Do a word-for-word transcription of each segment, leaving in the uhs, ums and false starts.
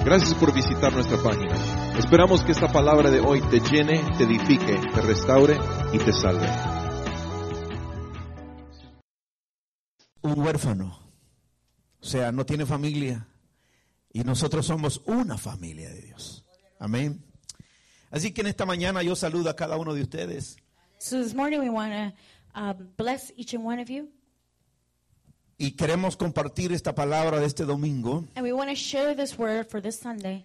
Gracias por visitar nuestra página. Esperamos que esta palabra de hoy te llene, te edifique, te restaure y te salve. Un huérfano, o sea, no tiene familia, y nosotros somos una familia de Dios. Amén. Así que en esta mañana yo saludo a cada uno de ustedes. So this morning we want to uh, bless each and one of you. Y queremos compartir esta palabra de este domingo. And we want to share this word for this Sunday.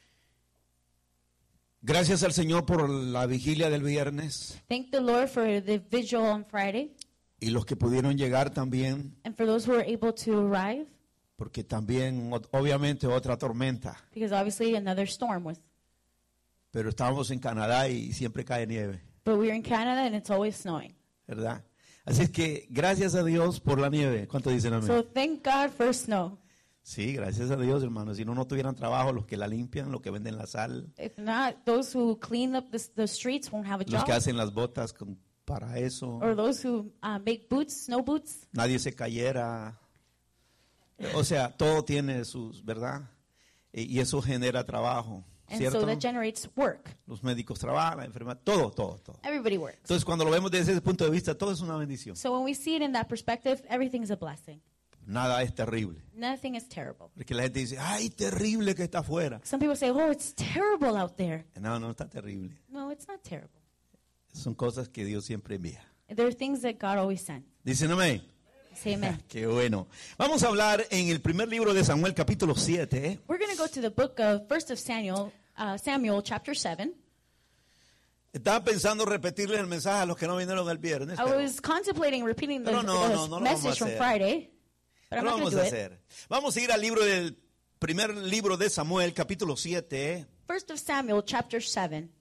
Gracias al Señor por la vigilia del viernes. Thank the Lord for the vigil on Friday. Y los que pudieron llegar también. And for those who were able to arrive. Porque también, obviamente, otra tormenta. Because obviously another storm was. Pero estábamos en Canadá y siempre cae nieve. But we're in Canada and it's always snowing. ¿Verdad? Así es que gracias a Dios por la nieve. ¿Cuánto dicen amén? So thank God for snow. Sí, gracias a Dios, hermanos. Si no, no tuvieran trabajo los que la limpian, los que venden la sal. If not, those who clean up the, the streets won't have a Los job. que hacen las botas con, para eso. Or those who uh, make boots, snow boots. Nadie se cayera. O sea, todo tiene sus, ¿verdad? Y, y eso genera trabajo. And ¿Cierto? so that generates work. Los médicos trabajan, enfermedad, todo, todo, todo. Everybody works. Entonces, cuando lo vemos desde ese punto de vista, todo es una bendición. So when we see it in that perspective, everything's a blessing. Nada es terrible. Nothing is terrible. Porque la gente dice, ay, terrible que está afuera. Some people say, oh, it's terrible out there. No, no está terrible. No, it's not terrible. Son cosas que Dios siempre envía. There are things that God always sends. Dicen amén. Say amen. Qué bueno. Vamos a hablar en el primer libro de Samuel, capítulo siete. We're going to go to the book of First of Samuel, uh, Samuel, chapter seven. Estaba pensando repetirles el mensaje a los que no vinieron el viernes. I Pero was contemplating repeating the, Pero no, the no, no lo message vamos a from hacer. Friday, but no I'm lo not going vamos to a do it. hacer. Vamos a ir al libro del primer libro de Samuel, capítulo siete. First of Samuel, chapter seven.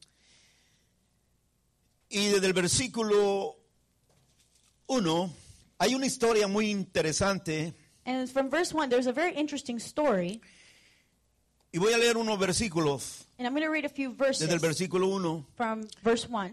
Y desde el versículo uno hay una historia muy interesante. And from verse one, there's a very interesting story. Y voy a leer unos versículos And I'm going to read a few verses desde el versículo uno. from verse one.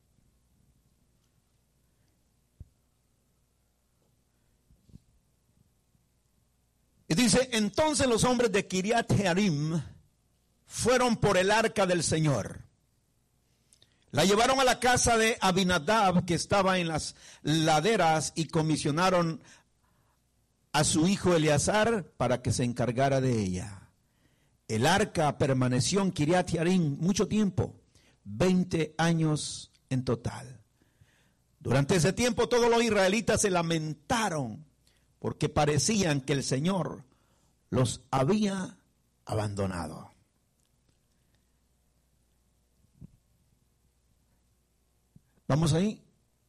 Y dice, entonces los hombres de Kiriat Jearim fueron por el arca del Señor. La llevaron a la casa de Abinadab, que estaba en las laderas, y comisionaron a su hijo Eleazar para que se encargara de ella. El arca permaneció en Kiriat Jearim mucho tiempo, veinte años en total. Durante ese tiempo todos los israelitas se lamentaron porque parecían que el Señor los había abandonado. ¿Vamos ahí?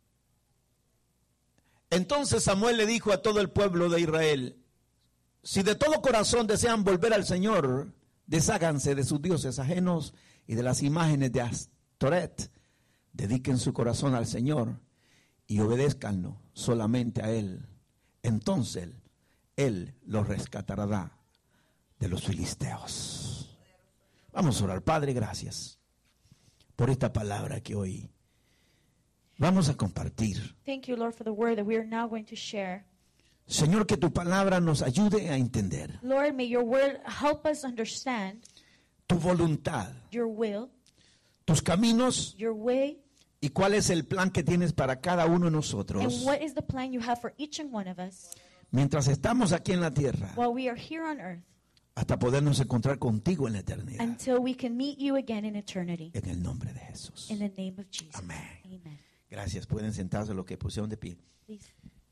Entonces Samuel le dijo a todo el pueblo de Israel, si de todo corazón desean volver al Señor, desháganse de sus dioses ajenos y de las imágenes de Astoret, dediquen su corazón al Señor y obedézcanlo solamente a Él. Entonces Él los rescatará de los filisteos. Vamos a orar. Padre, gracias por esta palabra que hoy vamos a compartir. Thank you, Lord, for the word that we are now going to share. Señor, que tu palabra nos ayude a entender Lord, may your word help us understand tu voluntad, your will, tus caminos your way, y cuál es el plan que tienes para cada uno de and nosotros what is the plan you have for each and one of us mientras estamos aquí en la tierra, while we are here on earth, hasta podernos encontrar contigo en la eternidad. until we can meet you again in eternity. En el nombre de Jesús. In the name of Jesus. Amén. Amen. Gracias. Pueden sentarse los que pusieron de pie. Please.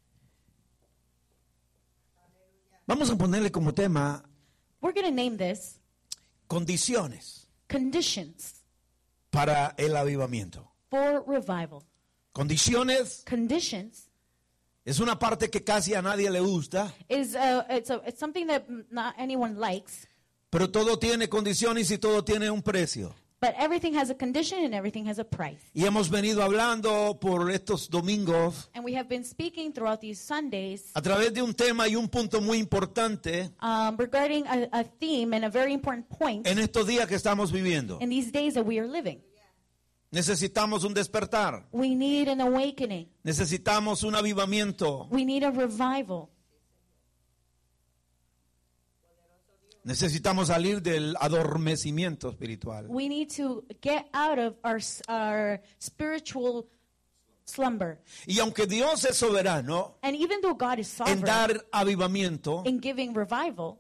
Vamos a ponerle como tema We're going to name this condiciones conditions para el avivamiento. for revival. Condiciones Conditions es una parte que casi a nadie le gusta, is uh, it's, a, it's something that not anyone likes, pero todo tiene condiciones y todo tiene un precio. but everything has a condition and everything has a price. Y hemos venido hablando por estos domingos And we have been speaking throughout these Sundays a través de un tema y un punto muy importante um, regarding a, a theme and a very important point en estos días que estamos viviendo. in these days that we are living. Necesitamos un despertar. We need an awakening. Necesitamos un avivamiento. We need a revival. Necesitamos salir del adormecimiento espiritual. We need to get out of our, our spiritual slumber. Y aunque Dios es soberano And even though God is en sovereign dar avivamiento, in giving revival,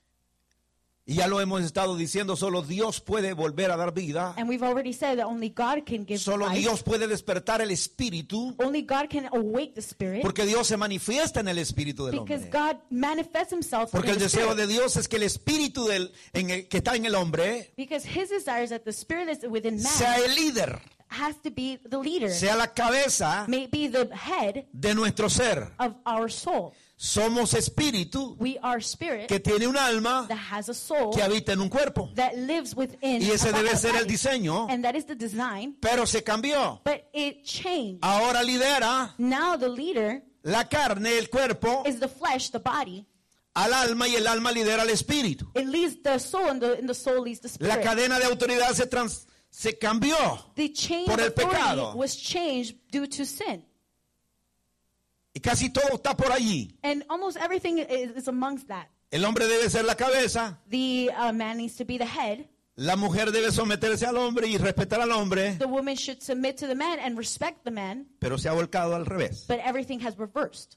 y ya lo hemos estado diciendo, solo Dios puede volver a dar vida. and we've already said that only God can give Solo life, Dios puede despertar el espíritu, only God can awake the spirit, porque Dios se manifiesta en el espíritu del because hombre. God manifests himself Porque in el the deseo spirit. de Dios es que el espíritu del, en el, que está en el hombre Because his desire is that the spirit that's within man sea el líder, has to be the leader, sea la cabeza may be the head de nuestro ser. of our soul. Somos espíritu We are spirit que tiene un alma that has a soul que habita en un cuerpo. that lives within Y ese a debe bo- ser el body. diseño, And that is the design, pero se cambió. but it changed. Ahora lidera Now the leader la carne, el cuerpo, is the flesh, the body. al alma, y el alma lidera al espíritu. It leads the soul, and the, and the soul leads the La spirit. cadena de autoridad se, trans- se cambió. The chain por of el pecado. authority was changed due to sin. Y casi todo está por allí. And almost everything is, is amongst that. El hombre debe ser la cabeza, The uh, man needs to be the head. la mujer debe someterse al hombre y respetar al hombre, The woman should submit to the man and respect the man, pero se ha volcado al revés. but everything has reversed.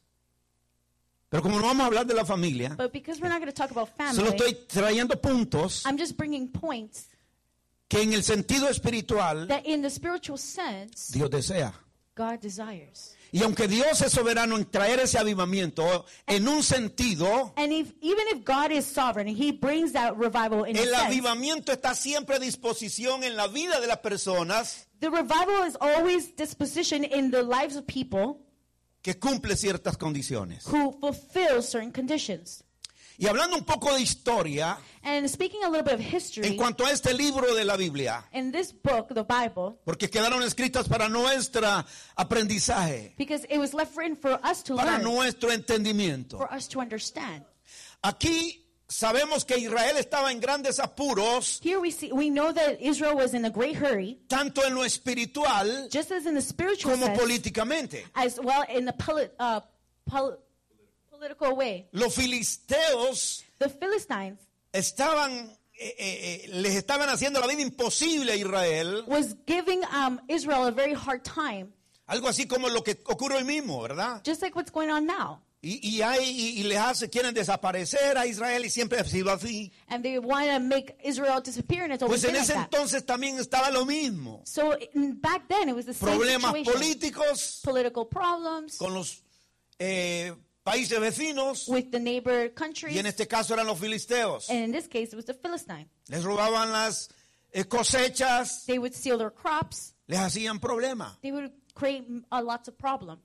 Pero como no vamos a hablar de la familia, But because we're not going to talk about solo family, estoy trayendo puntos I'm just bringing points que en el sentido espiritual that in the spiritual sense, Dios desea. God desires. Y aunque Dios es soberano en traer ese avivamiento en un sentido, And if, even if God is sovereign and he brings that revival in a el sense, avivamiento está siempre a disposición en la vida de las personas the revival is always disposition in the lives of people que cumple ciertas condiciones. who fulfill certain conditions. Y hablando un poco de historia, And speaking a little bit of en history, cuanto a este libro de la Biblia, in this book, the Bible, porque quedaron escritas para nuestro aprendizaje, because it was left written for us to para learn, nuestro entendimiento. for us to understand. Aquí sabemos que Israel estaba en grandes apuros, Here we see, we know that Israel was in a great hurry, tanto en lo espiritual just as in the spiritual como sense, políticamente. as well in the poli- uh, pol- political way. Los filisteos The Philistines estaban, eh, eh, eh, les estaban haciendo la vida imposible a Israel, was giving um, Israel a very hard time, algo así como lo que ocurre hoy mismo, ¿verdad? just like what's going on now. Y, y, hay, y, y les hace, quieren desaparecer a Israel, y siempre ha sido así. And they want to make Israel disappear, and it's always Pues en been ese like that. entonces también estaba lo mismo. So in, back then, it was the same Problemas situation. políticos Political problems con los eh, países vecinos, with the neighbor y countries, en este caso eran los filisteos. and in this case, it was the Philistine. Les robaban las eh, cosechas, They would steal their crops. les hacían problemas. They would create uh, lots of problems.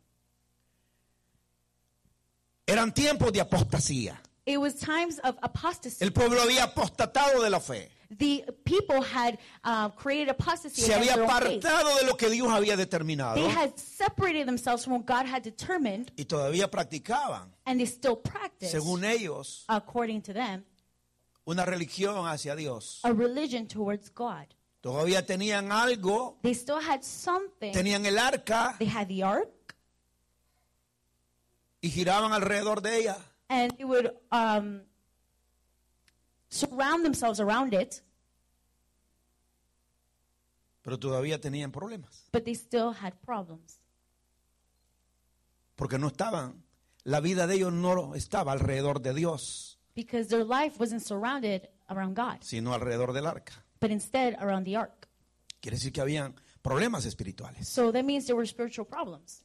Eran tiempos de apostasía. It was times of apostasy. El pueblo había apostatado de la fe. The people had uh, created apostasy Se against había their own faith. apartado de lo que Dios había determinado They had separated themselves from what God had determined, y todavía practicaban, and they still practice, según ellos, according to them, una religión hacia Dios. a religion towards God. Todavía tenían algo, They still had something. tenían el arca They had the ark, y giraban alrededor de ella. and they would um, surround themselves around it, Pero todavía tenían problemas, but they still had problems porque no estaban, la vida de ellos no estaba alrededor de Dios, because their life wasn't surrounded around God, sino alrededor del arca. but instead around the ark. Quiere decir que habían problemas espirituales. So that means there were spiritual problems.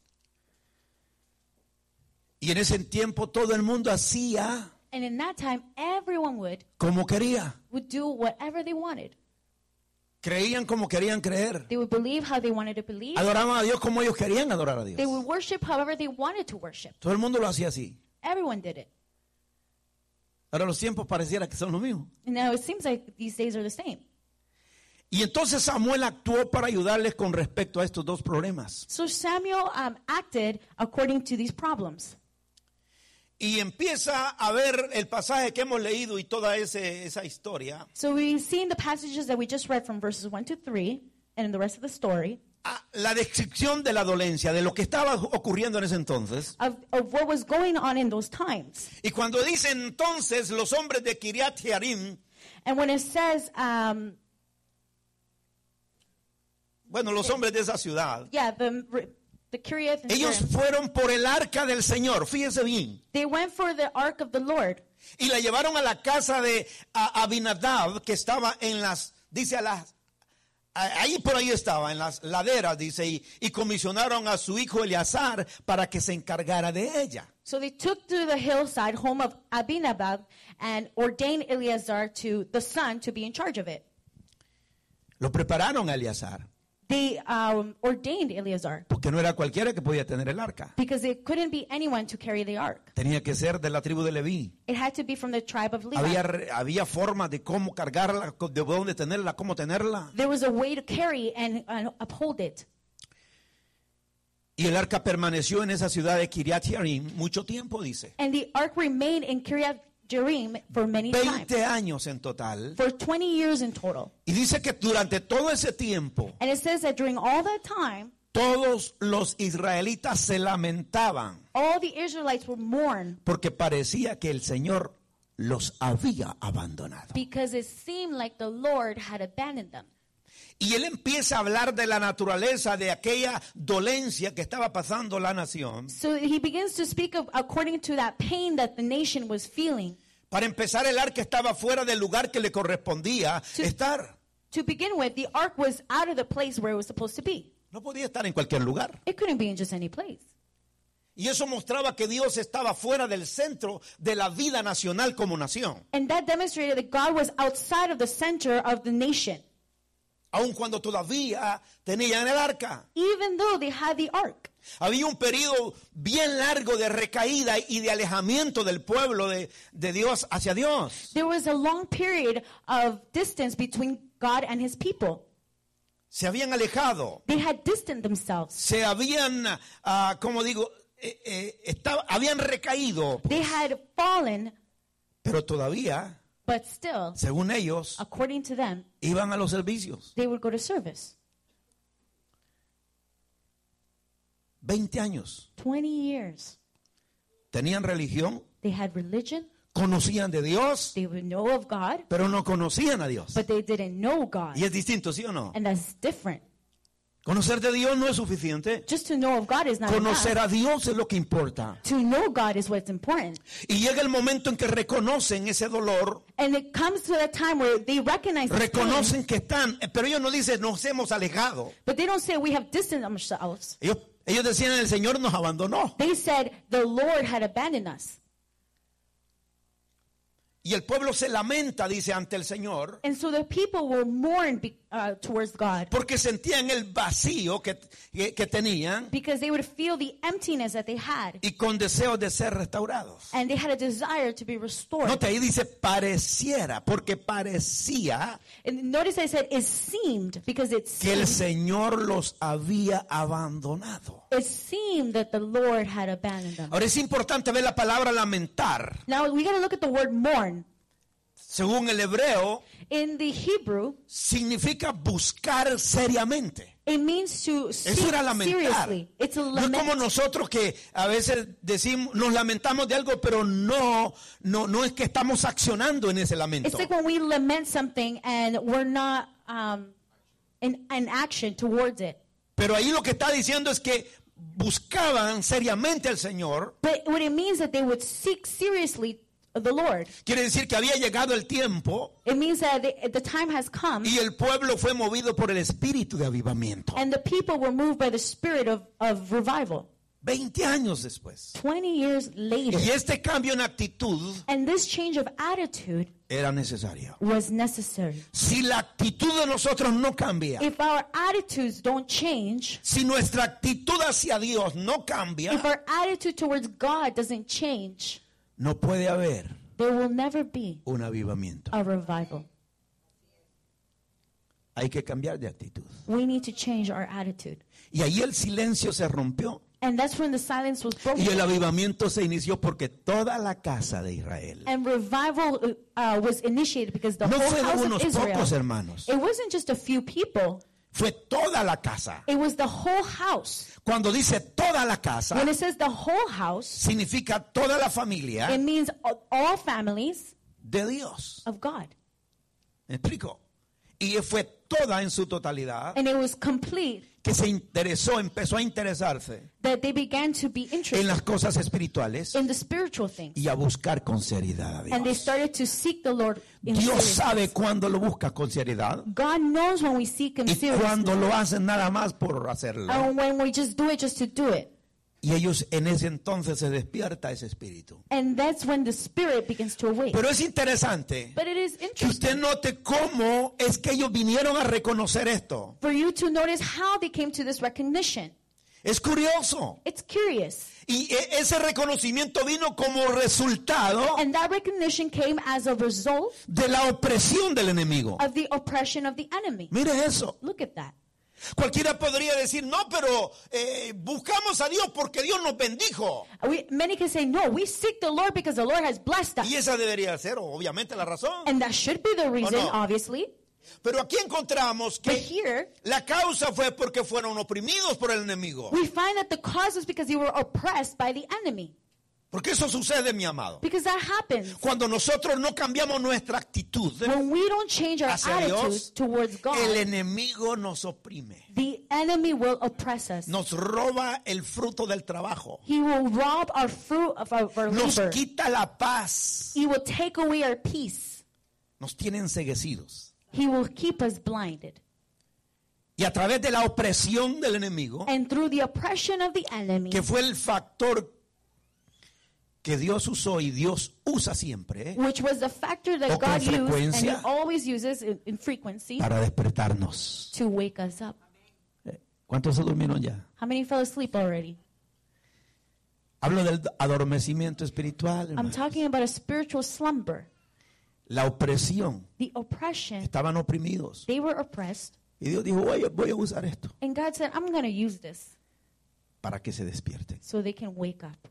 Y en ese tiempo todo el mundo hacía And in that time, everyone would como quería. would do whatever they wanted. Creían como querían creer. They would believe how they wanted to believe. Adoraban a Dios como ellos querían adorar a Dios. They would worship however they wanted to worship. Todo el mundo lo hacía así. Everyone did it. Ahora los tiempos pareciera que son lo mismo. And now it seems like these days are the same. Y entonces Samuel actuó para ayudarles con respecto a estos dos problemas. So Samuel um, acted according to these problems. Y empieza a ver el pasaje que hemos leído y toda ese, esa historia. So we've seen the passages that we just read from verses one to three and the rest of the story. a la descripción de la dolencia, de lo que estaba ocurriendo en ese entonces. of, of what was going on in those times. Y cuando dice entonces los hombres de Kiriat Jearim, And when it says, um, bueno, los hombres de esa ciudad, yeah, the, the Kiriath and ellos Jearim, fueron por el arca del Señor, fíjense bien, they went for the ark of the Lord. y la llevaron a la casa de a- Abinadab, que estaba en las, dice a las, a- ahí por ahí estaba, en las laderas, dice, y, y comisionaron a su hijo Eleazar para que se encargara de ella. So they took to the hillside, home of Abinadab, and ordained Eleazar to the son to be in charge of it. Lo prepararon a Eleazar, They um, ordained Eleazar porque no era cualquiera que podía tener el arca. because it couldn't be anyone to carry the ark. Tenía que ser de la tribu de Leví. It had to be from the tribe of Levi. Había, re- había forma de cómo cargarla, de dónde tenerla, cómo tenerla. There was a way to carry and, and uphold it. Y el arca permaneció en esa ciudad de Kiriat Jearim mucho tiempo, dice. And the ark remained in Kiriath Jearim for many times. veinte años en total. For twenty years in total. Y dice que durante todo ese tiempo, And it says that during all that time, todos los israelitas se lamentaban all the Israelites were mourned porque parecía que el Señor los había abandonado. because it seemed like the Lord had abandoned them. Y él empieza a hablar de la naturaleza de aquella dolencia que estaba pasando la nación. So he begins to speak of according to that pain that the nation was feeling. Para empezar, el arca estaba fuera del lugar que le correspondía Sí. estar. To begin with, the ark was out of the place where it was supposed to be. No podía estar en cualquier lugar. It couldn't be in just any place. Y eso mostraba que Dios estaba fuera del centro de la vida nacional como nación. And that demonstrated that God was outside of the center of the nation, Aun cuando todavía tenían el arca. even though they had the ark. Había un periodo bien largo de recaída y de alejamiento del pueblo de, de Dios hacia Dios. There was a long period of distance between God and his people. Se habían alejado. They had distanced themselves. Se habían, ah, como digo, eh, eh, estaba- habían recaído. They had fallen, Pero todavía, but still, según ellos, according to them, iban a los servicios. they would go to service. veinte años. twenty years. Tenían religión, They had religion. conocían de Dios, They would know of God, pero no conocían a Dios. but they didn't know God. Y es distinto, ¿sí o no? And that's different. Conocer de Dios no es suficiente. Just to know of God is not Conocer enough. a Dios es lo que importa. To know God is what's important. Y llega el momento en que reconocen ese dolor, And it comes to that time where they recognize this pain, reconocen que están, pero ellos no dicen nos hemos alejado. but they don't say we have distanced ourselves. Ellos, ellos decían el Señor nos abandonó. They said the Lord had abandoned us. Y el pueblo se lamenta, dice, ante el Señor, And so the people will mourn be, uh, towards God porque sentían el vacío que, que, que tenían because they would feel the emptiness that they had. y con deseos de ser restaurados. And they had a desire to be restored. Note ahí dice pareciera, porque parecía And notice I said it seemed because it que el seemed, Señor los había abandonado. it seemed that the Lord had abandoned them. Ahora es importante ver la palabra lamentar. Now we got to look at the word mourn. Según el hebreo, In the Hebrew, significa buscar seriamente. it means to seek Eso era lamentar. seriously. It's a No es como lament. nosotros que a veces decimos, nos lamentamos de algo, pero no, no, no es que estamos accionando en ese lamento. It's like when we lament something and we're not um, in, in action towards it. Pero ahí lo que está diciendo es que buscaban seriamente al Señor. But what it means that they would seek seriously the Lord. Quiere decir que había llegado el tiempo It means that the, the time has come y el pueblo fue movido por el espíritu de avivamiento. and the people were moved by the spirit of, of revival. veinte años después. twenty years later. Y este cambio en actitud And this change of attitude era necesario. was necessary. Si la actitud de nosotros no cambia, If our attitudes don't change, si nuestra actitud hacia Dios no if cambia, our attitude towards God doesn't change, no puede haber there will never be un avivamiento. a revival. Hay que cambiar de actitud. We need to change our attitude. Y ahí el silencio se rompió And that's when the silence was broken. y el avivamiento se inició porque toda la casa de Israel, And revival uh, was initiated because the no whole fueron house unos of Israel, pocos hermanos, it wasn't just a few people, fue toda la casa. It was the whole house. Cuando dice toda la casa, When it says the whole house, significa toda la familia it means all- all families de Dios. of God. ¿Me explico? Y fue toda en su totalidad And it was complete que se interesó, empezó a interesarse that they began to be en interested las cosas espirituales in the spiritual things. y a buscar con seriedad a And they Dios. started to seek the Lord in Dios seriousness. sabe cuándo lo buscas con seriedad God knows when we seek Him y seriously. cuándo lo hacen nada más por hacerlo. And when we just do it just to do it. Y ellos en ese entonces se despierta ese espíritu. And that's when the spirit begins to awake. Pero es interesante But it is que interesting usted note cómo es que ellos vinieron a reconocer esto. for you to notice how they came to this recognition. Es curioso. It's curious. Y e- ese reconocimiento vino como resultado And that recognition came as a result de la opresión del enemigo. of the oppression of the enemy. Mire eso. Look at that. Cualquiera podría decir, no, pero eh, buscamos a Dios porque Dios nos bendijo. We, many can say, no, we seek the Lord because the Lord has blessed us. Y esa debería ser, obviamente, la razón. And that should be the reason, no? obviously. Pero aquí encontramos But que here, la causa fue porque fueron oprimidos por el enemigo. we find that the cause was because they were oppressed by the enemy. Porque eso sucede, mi amado. Because that happens. Cuando nosotros no cambiamos nuestra actitud When we don't change our hacia attitude Dios, towards el God, enemigo nos oprime. the enemy will oppress us. Nos roba el fruto del trabajo. He will rob our fruit of our, of our Nos labor. quita la paz. He will take away our peace. Nos tiene enceguecidos. He will keep us blinded. Y a través de la opresión del enemigo, And through the oppression of the enemy, que fue el factor que Dios usó y Dios usa siempre, ¿eh? which was the factor that O con God used, and He frecuencia. always uses in, in frequency para despertarnos. to wake us up. ¿Cuántos se durmieron ya? How many fell asleep already? Hablo del adormecimiento espiritual, I'm hermano. talking about a spiritual slumber. La opresión. The oppression, Estaban oprimidos. they were oppressed. Y Dios dijo, voy, voy a usar esto And God said, I'm going to use this para que se despierten. so they can wake up.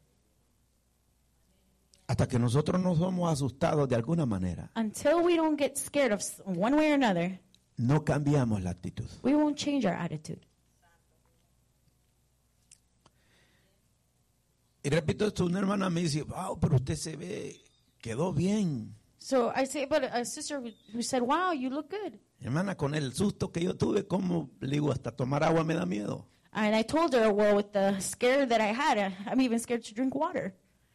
Hasta que nosotros nos somos asustados de alguna manera, Until we don't get scared of s- one way or another, no cambiamos la actitud. we won't change our attitude. Y repito esto, una hermana me dice, wow, pero usted se ve, quedó bien. So I say about a sister who, who said, wow, you look good. Hermana, con el susto que yo tuve, como le digo, hasta tomar agua me da miedo. And I told her, well, with the scare that I had, I- I'm even scared to drink water.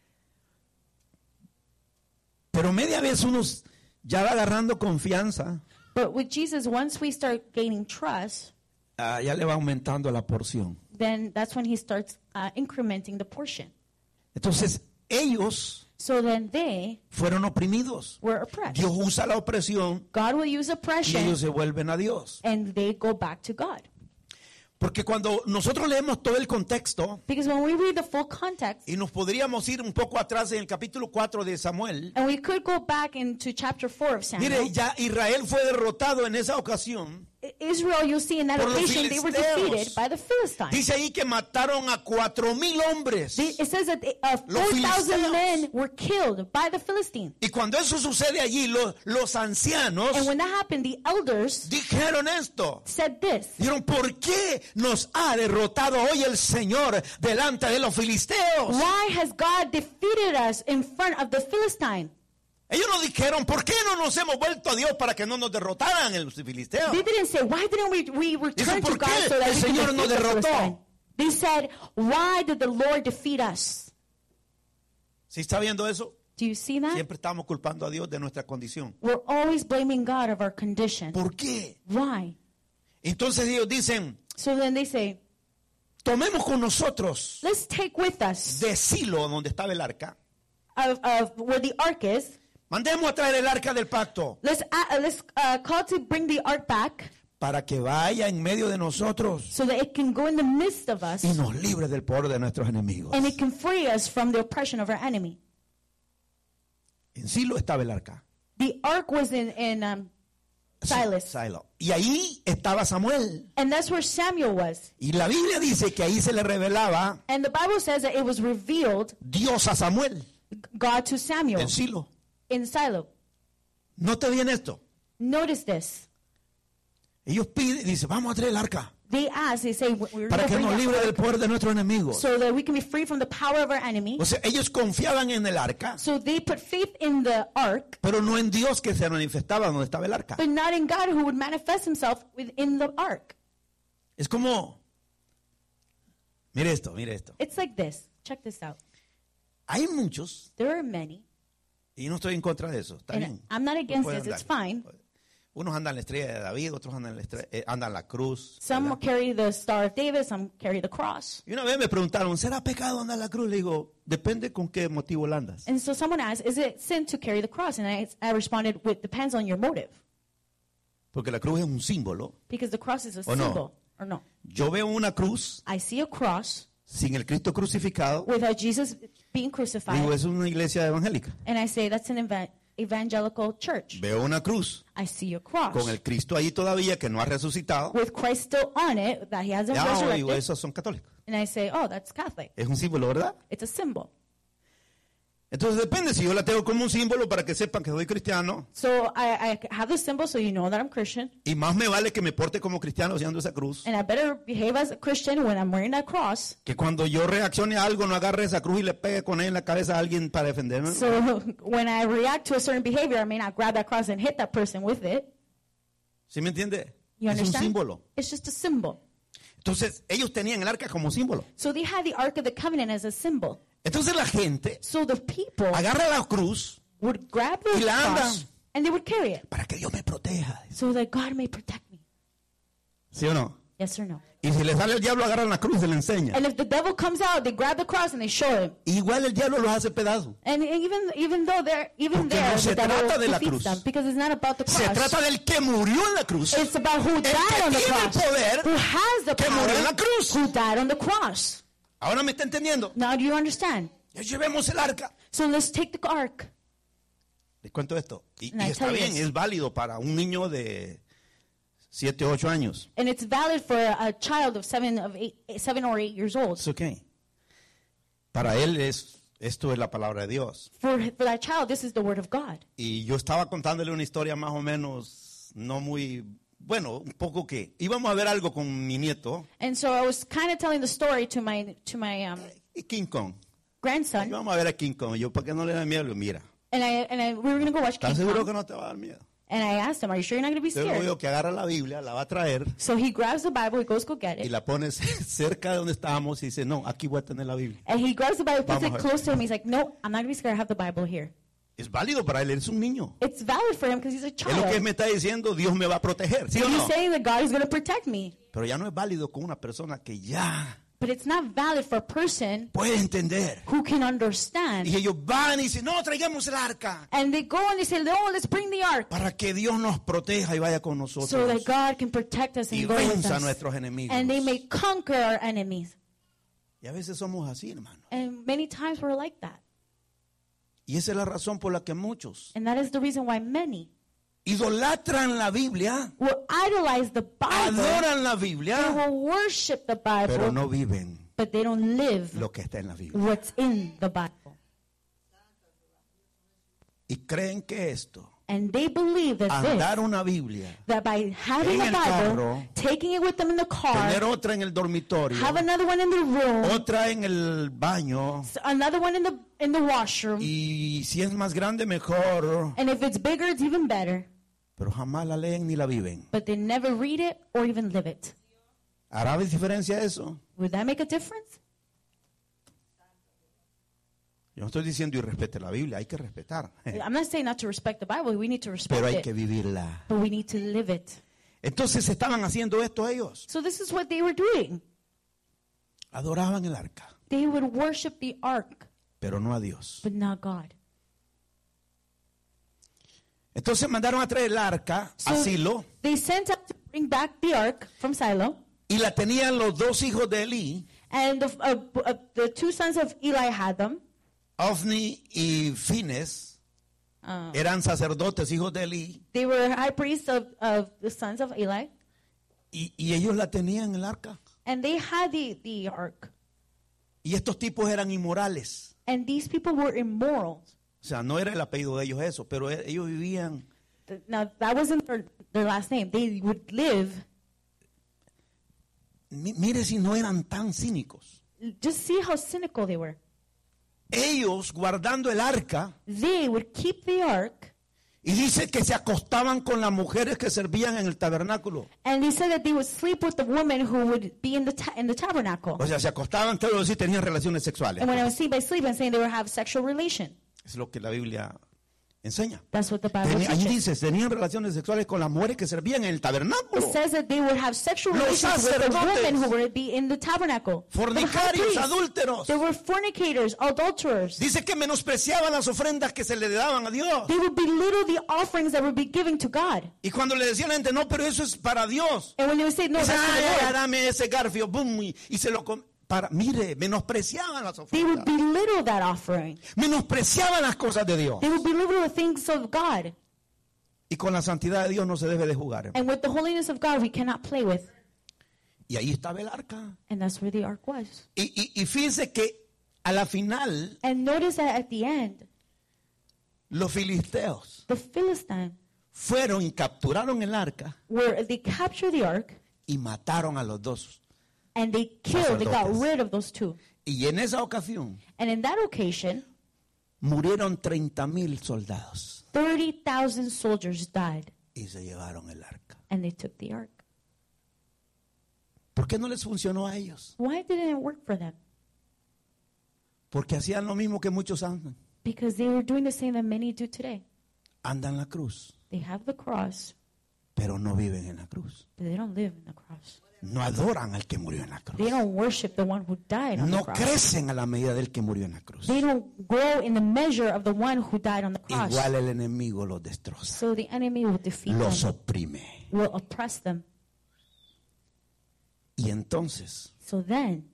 Pero media vez uno ya va agarrando confianza, But with Jesus, once we start gaining trust, ah, ya le va aumentando la porción. then that's when he starts uh, incrementing the portion. Entonces, ellos So then they fueron oprimidos. were oppressed. Dios usa la opresión God will use y oppression ellos se vuelven a Dios. and they go back to God. Porque cuando nosotros leemos todo el contexto, Because when we read the full context, y nos podríamos ir un poco atrás en el capítulo cuatro de Samuel, and we could go back into chapter four of Samuel. mire, ya Israel fue derrotado en esa ocasión. Israel, you'll see in that Por los occasion, they were filisteos. defeated by the Philistines. Dice ahí que mataron a cuatro mil hombres. They- It says that uh, Los four thousand filisteos. men were killed by the Philistines. Y cuando eso sucede allí, los, los ancianos And when that happened, the elders dijeron esto. said this. Dijeron, ¿por qué nos ha derrotado hoy el Señor delante de los filisteos? Why has God defeated us in front of the Philistine? Ellos no dijeron, ¿por qué no nos hemos vuelto a Dios para que no nos derrotaran los filisteos? They didn't say, why didn't we, we return ¿por to God qué so that el we could Señor defeat nos the derrotó? Philistine? They said, why did the Lord defeat us? ¿Sí está viendo eso? Do you see that? Siempre estamos culpando a Dios de nuestra condición. We're always blaming God of our condition. ¿Por qué? Why? Entonces ellos dicen, So then they say, tomemos con nosotros let's take with us de Silo, donde estaba el arca, of, of where the ark is. mandemos a traer el arca del pacto Let's uh, let's uh, call to bring the ark back para que vaya en medio de nosotros so that it can go in the midst of us y nos libre del poder de nuestros enemigos. and it can free us from the oppression of our enemy. En Silo estaba el arca. The ark was in in um, Silas, Silo. Y ahí estaba Samuel. and that's where Samuel was. Y la Biblia dice que ahí se le revelaba And the Bible says that it was revealed Dios a Samuel God to Samuel en Silo. in Silo. ¿No te viene esto? Notice this. Ellos piden y dicen, vamos a traer el arca They ask, they say, we're para going to que bring nos the libre del ark poder de nuestros enemigos. so that we can be free from the power of our enemy. O sea, ellos confiaban en el arca, So they put faith in the ark, pero no en Dios que se manifestaba donde estaba el arca. but not in God who would manifest himself within the ark. Es como, mire esto, mire esto. It's like this. Check this out. Hay muchos, There are many, y no estoy en contra de eso, está and bien. I'm not against Pueden this, it's andar. fine. Unos andan en la estrella de David, otros andan en la, estre- eh, andan en la cruz. Some ¿verdad? carry the Star of David, some carry the cross. Y una vez me preguntaron, ¿será pecado andar en la cruz? Le digo, depende con qué motivo la andas. And so someone asked, is it sin to carry the cross? And I, I responded, well, it depends on your motive. Porque la cruz es un símbolo. Because the cross is a ¿O no? symbol, or no. Yo veo una cruz I see a cross sin el Cristo crucificado. without Jesus being Digo, crucified, es una iglesia evangélica. and I say that's an eva- evangelical church. Veo una cruz I see a cross con el Cristo ahí todavía que no ha resucitado. with Christ still on it, that he hasn't Ya, digo, resurrected. esos son católicos. And I say, oh, that's Catholic. Es un símbolo, ¿verdad? It's a symbol. Entonces depende si yo la tengo como un símbolo para que sepan que soy cristiano. So I, I have the symbol so you know that I'm Christian. Y más me vale que me porte como cristiano usando esa cruz. And I better behave as a Christian when I'm wearing that cross. Que cuando yo reaccione a algo no agarre esa cruz y le pegue con ella en la cabeza a alguien para defenderme. So when I react to a certain behavior, I may not grab that cross and hit that person with it. ¿Sí me entiende? You Es un understand? símbolo. It's just a symbol. Entonces ellos tenían el arca como símbolo. So they had the Ark of the Covenant as a symbol. Entonces la gente So the people agarra la cruz would grab Y the la cross andan. and they would carry it para que Dios me proteja. so that God may protect me. ¿Sí o no? Yes or no? Y si le sale el diablo, agarran la cruz y le enseña. And if the devil comes out, they grab the cross and they show him. Igual el diablo los hace pedazos. And even even though they're even Porque there, no se the devil trata de la defeats cruz. them because it's not about the Se cross. trata del que murió en la cruz. It's about who died que on the tiene el cross. poder Who has the que murió en la power? cruz. Who died on the cross? Ahora me está entendiendo. Now do you understand? Ya llevemos el arca. So let's take the ark. Les cuento esto. Y, And y I está tell you bien, this. es válido para un niño de siete, ocho años. And it's valid for a, a child of seven of eight, seven or eight years old. Es ok. Para él es, esto es la palabra de Dios. For, for that child, this is the word of God. Y yo estaba contándole una historia más o menos, no muy, bueno, un poco que íbamos a ver algo con mi nieto And so I was kind of telling the story to my to my um, y King Kong. grandson, Y vamos a ver a King Kong. Y yo, ¿para qué no le da miedo? Le digo, mira, and I and I, we were going to go watch ¿estás King seguro Kong. que no te va a dar miedo? And I asked him, "Are you sure you're not going to be Yo le scared?" digo que agarra la Biblia, la va a traer So he grabs the Bible, he goes go get y it, la pone cerca de donde estábamos y dice, no, aquí voy a tener la Biblia. and he grabs the Bible, puts Vamos a it ver. close to him. He's like, "No, I'm not going to be scared. I have the Bible here." Es válido para él, él es un niño. It's valid for him because he's a Es lo que él child. me está diciendo, Dios me va a proteger, ¿sí o He's no? saying that God is going to protect me, Pero ya no es válido con una persona que ya but it's not valid for a person puede entender. who can understand. Y ellos van y dicen, no, traigamos el arca And they go and they say, "No, let's bring the ark para que Dios nos proteja y vaya con so nosotros that God can protect us y and go with venza a us, nuestros enemigos. and they may conquer our enemies." Y a veces somos así, hermano. And many times we're like that. Y esa es la razón por la que muchos And that is the reason why many idolatran la Biblia, will idolize the Bible. adoran la They Biblia, will worship the Bible, pero no viven but they don't live lo que está en la Biblia. what's in the Bible. Y creen que esto, And they believe that andar this, una Biblia, that by having en the el Bible, carro, taking it with them in the tener car, otra en el dormitorio, have another one in the room, otra en el baño, another one in the in the washroom, y si es más grande mejor, and if it's bigger, it's even better. pero jamás la leen ni la viven. But they never read it or even live it. ¿Hará diferencia eso? Would that make a difference? Yo no estoy diciendo y respete la Biblia, hay que respetar, I'm not saying not to respect the Bible. We need to respect pero hay it, que vivirla. but we need to live it. Entonces estaban haciendo esto ellos, So this is what they were doing. adoraban el arca, They would worship the ark, pero no a Dios. but not God. Entonces mandaron a traer el arca a So Silo they sent out to bring back the ark from Silo, y la tenían los dos hijos de Elí, and the, uh, uh, the two sons of Eli had them. Ofni y Fines, Uh, eran sacerdotes, hijos de Elí, they were high priests of, of the sons of Eli, y, y ellos la tenían en el arca. and they had the, the ark. Y estos tipos eran inmorales. And these people were immoral. O sea, no era el apellido de ellos eso, pero e- ellos vivían Th- Now, that wasn't their, their last name. They would live. Mi- Mire si no eran tan cínicos. Just see how cynical they were. Ellos guardando el arca, They would keep the ark, y dice que se acostaban con las mujeres que servían en el tabernáculo. and they said that they would sleep with the woman who would be in the ta- in the tabernacle. O sea, se acostaban, quiero decir, tenían relaciones sexuales. And when I was sleep by sleep, I'm saying they would have sexual relation. Es lo que la Biblia enseña. That's what the Bible Teni- Allí teaches. dice, tenían relaciones sexuales con las mujeres que servían en el tabernáculo. It says that they would have sexual Los relations with the sacerdotes. women who would be in the tabernacle. The high Fornicarios, priests. adúlteros. They were fornicators, adulterers. Dice que menospreciaban las ofrendas que se le daban a Dios. They would belittle the offerings that would be given to God. Y cuando le decían a la gente, no, pero eso es para Dios. And when they would say, no, Dice, that's for the "Ay, Lord," dame ese garfio, boom, y, y se lo com- para, mire, menospreciaban las they would ofrendas. belittle that offering. Menospreciaban las cosas de Dios. They would belittle the things of God. Y con la santidad de Dios no se debe de jugar. And with the holiness of God, we cannot play with. Y ahí estaba el arca. And that's where the ark was. Y, y, y fíjense que a la final, And notice that at the end, los filisteos the Philistines fueron y capturaron el arca were, they captured the ark y mataron a los dos. and they killed, they got Sacerdotes. rid of those two. Y en esa ocasión And in that occasion, murieron treinta mil soldados thirty thousand soldiers died y se llevaron el arca. and they took the ark. ¿Por qué no les funcionó a ellos? Why didn't it work for them? Porque hacían lo mismo que muchos andan. Because they were doing the same that many do today. Andan la cruz, They have the cross, pero no viven en la cruz. but they don't live in the cross. No adoran al que murió en la cruz. They don't worship the one who died on the No cross. crecen a la medida del que murió en la cruz. They don't grow in the measure of the one who died on the cross. Igual el enemigo los destroza, So the enemy will defeat los them, oprime. will oppress them. Y entonces, So then,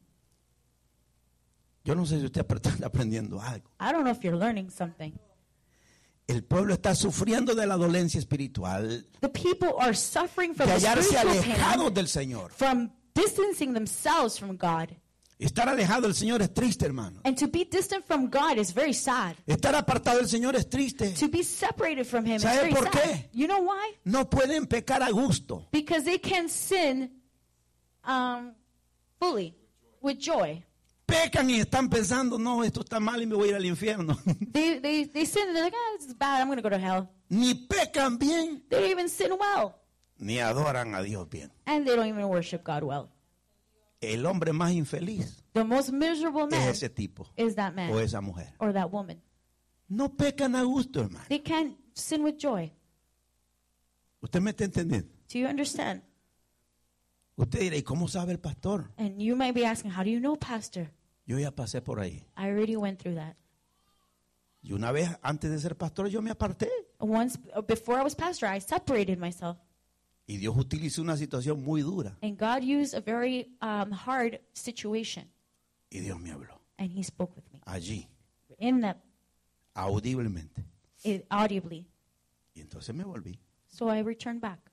yo no sé si usted está aprendiendo algo. I don't know if you're learning something. El pueblo está sufriendo de la dolencia espiritual, The people are suffering from de the hallarse spiritual alejados pain, del Señor. from distancing themselves from God. Estar alejado del Señor es triste, hermano. And to be distant from God is very sad. Estar apartado del Señor es triste. To be separated from Him is ¿Sabe very por sad. qué? You know why? No pueden pecar a gusto. Because they can sin um, fully, with joy. Pecan y están pensando, no, esto está mal y me voy a ir al infierno. They, they, they sin and they're like, ah, this is bad, I'm going to go to hell. Ni pecan bien, They don't even sin well. ni adoran a Dios bien. And they don't even worship God well. El hombre más infeliz The most miserable man es ese tipo is that man o esa mujer. or that woman. No pecan a gusto, hermano. They can't sin with joy. ¿Usted me está entendiendo? Do you understand? Usted dirá, ¿y cómo sabe el pastor? And you might be asking, how do you know, Pastor? Yo ya pasé por ahí. I already went through that. Y una vez antes de ser pastor yo me aparté. Once, uh, before I was pastor, I separated myself. Y Dios utilizó una situación muy dura. And God used a very um, hard situation. Y Dios me habló. And He spoke with me. Allí, In that, audiblemente. it, audibly. Y entonces me volví. So I returned back.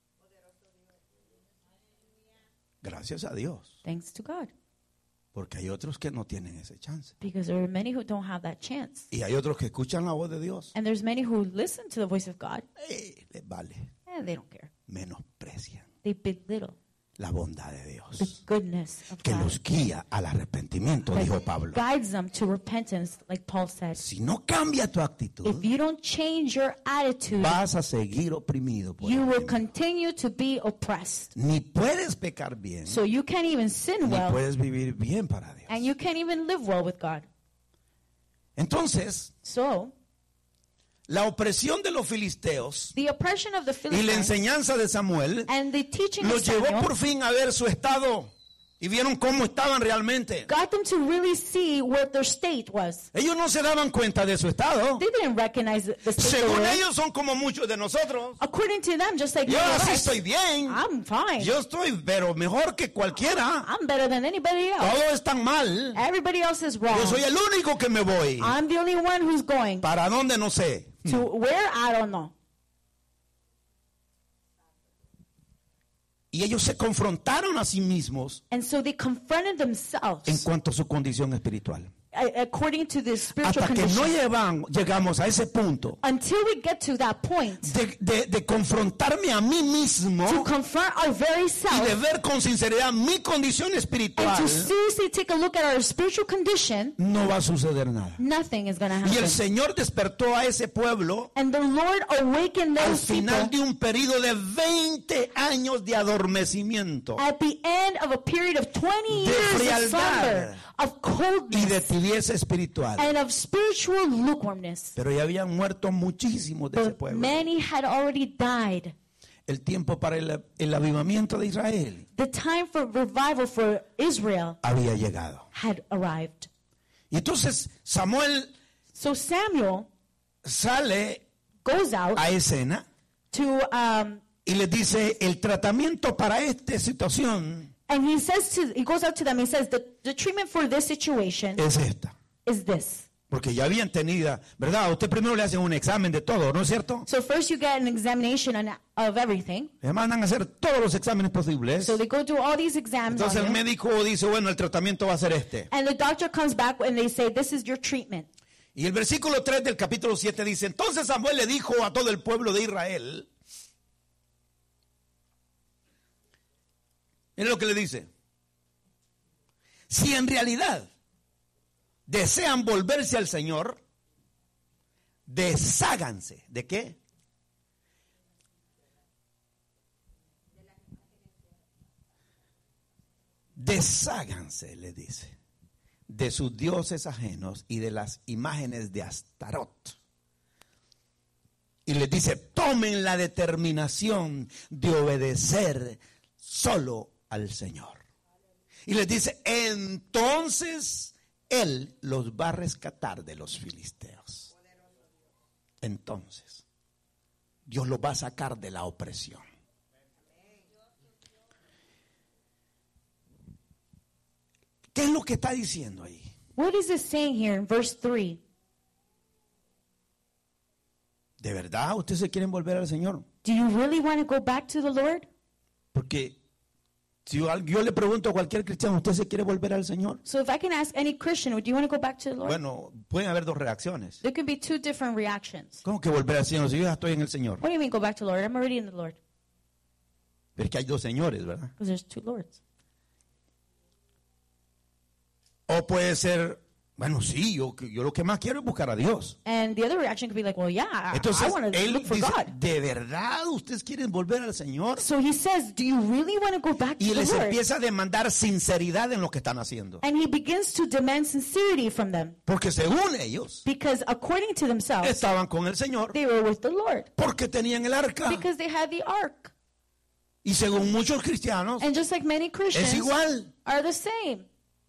Gracias a Dios. Thanks to God. Porque hay otros que no tienen ese chance. Because there are many who don't have that chance. Y hay otros que escuchan la voz de Dios. And there's many who listen to the voice of God. Eh, les vale. And they don't care. Menosprecian They belittle la bondad de the Dios. goodness of Que God. los guía al arrepentimiento, That dijo Pablo. guides them to repentance, like Paul said. Si no cambia tu actitud, If you don't change your attitude, vas a seguir oprimido por you el will enemigo. continue to be oppressed. Ni puedes pecar bien, So you can't even sin ni well, puedes vivir bien para Dios. and you can't even live well with God. Entonces, So, la opresión de los filisteos the oppression of the y la Philistines enseñanza de Samuel and the teaching of los llevó Samuel por fin a ver su estado y vieron cómo estaban realmente. got them to really see what their state was. Ellos no se daban cuenta de su estado. They didn't recognize the the state they Según were in. ellos son como muchos de nosotros. According to them, just like Yo many of así us, estoy bien. I'm fine. Yo estoy, pero mejor que cualquiera. I'm better than anybody else. Todos están mal. Everybody else is wrong. Yo soy el único que me voy. I'm the only one who's going. ¿Para dónde? No sé. To where? I don't know. Y ellos se confrontaron a sí mismos And so they confronted en themselves cuanto a su condición espiritual. uh, according to the spiritual hasta que condition. no llevan, llegamos a ese punto Until we get to that point, de, de, de confrontarme a mí mismo to confront our very y de self ver con sinceridad mi condición and espiritual, to seriously take a look at our spiritual condition, no va a suceder nada. nothing is going to Y el happen. Señor despertó a ese pueblo And the Lord awakened al those final people de un periodo de veinte años de adormecimiento at the end of a period of twenty de years of frialdad slumber, of y de coldness, tibieza espiritual. and of spiritual lukewarmness. Pero ya habían muerto muchísimos de ese But pueblo. many had already died. El tiempo para el, el avivamiento de Israel The time for revival for Israel había llegado. had arrived. Y entonces Samuel So Samuel sale goes out a escena to, um, y les dice, el tratamiento para esta situación and he says to, he goes out to them. He says the the treatment for this situation es esta. is this. Porque ya habían tenido, ¿verdad? A usted primero le hacen un examen de todo, ¿no es cierto? So first you get an examination on, of everything. Le mandan a hacer todos los exámenes posibles. So they go through all these exams on Entonces el you. médico dice, bueno, el tratamiento va a ser este. And the doctor comes back and they say, this is your treatment. Y el versículo tres del capítulo siete dice, entonces Samuel le dijo a todo el pueblo de Israel, miren lo que le dice, si en realidad desean volverse al Señor, desháganse. ¿De qué? Desháganse, le dice, de sus dioses ajenos y de las imágenes de Astarot. Y les dice, tomen la determinación de obedecer solo al Señor. Y les dice, entonces Él los va a rescatar de los filisteos. Entonces, Dios los va a sacar de la opresión. ¿Qué es lo que está diciendo ahí? What is it saying here in verse three? ¿De verdad ustedes se quieren volver al Señor? Do you really want to go back to the Lord? Porque si yo, yo le pregunto a cualquier cristiano, ¿usted se quiere volver al Señor? So if I can ask any Christian, do you want to go back to the Lord? Bueno, pueden haber dos reacciones. There could be two different reactions. ¿Cómo que volver al Señor si yo ya estoy en el Señor? What do you mean go back to the Lord? I'm already in the Lord. Pero es que hay dos señores, ¿verdad? Because there's two Lords. O puede ser, bueno, sí, yo, yo lo que más quiero es buscar a Dios. And the other reaction could be like, well, yeah, I, I Entonces, want to él look for dice, God. ¿de verdad ustedes quieren volver al Señor? So he says, do you really want to go back to Y the les Lord? empieza a demandar sinceridad en lo que están haciendo. And he begins to demand sincerity from them. Porque según ellos, Because according to themselves, estaban con el Señor they were with the Lord. porque tenían el arca. Because they had the ark. Y según muchos cristianos, And just like many es Christians igual. are the same.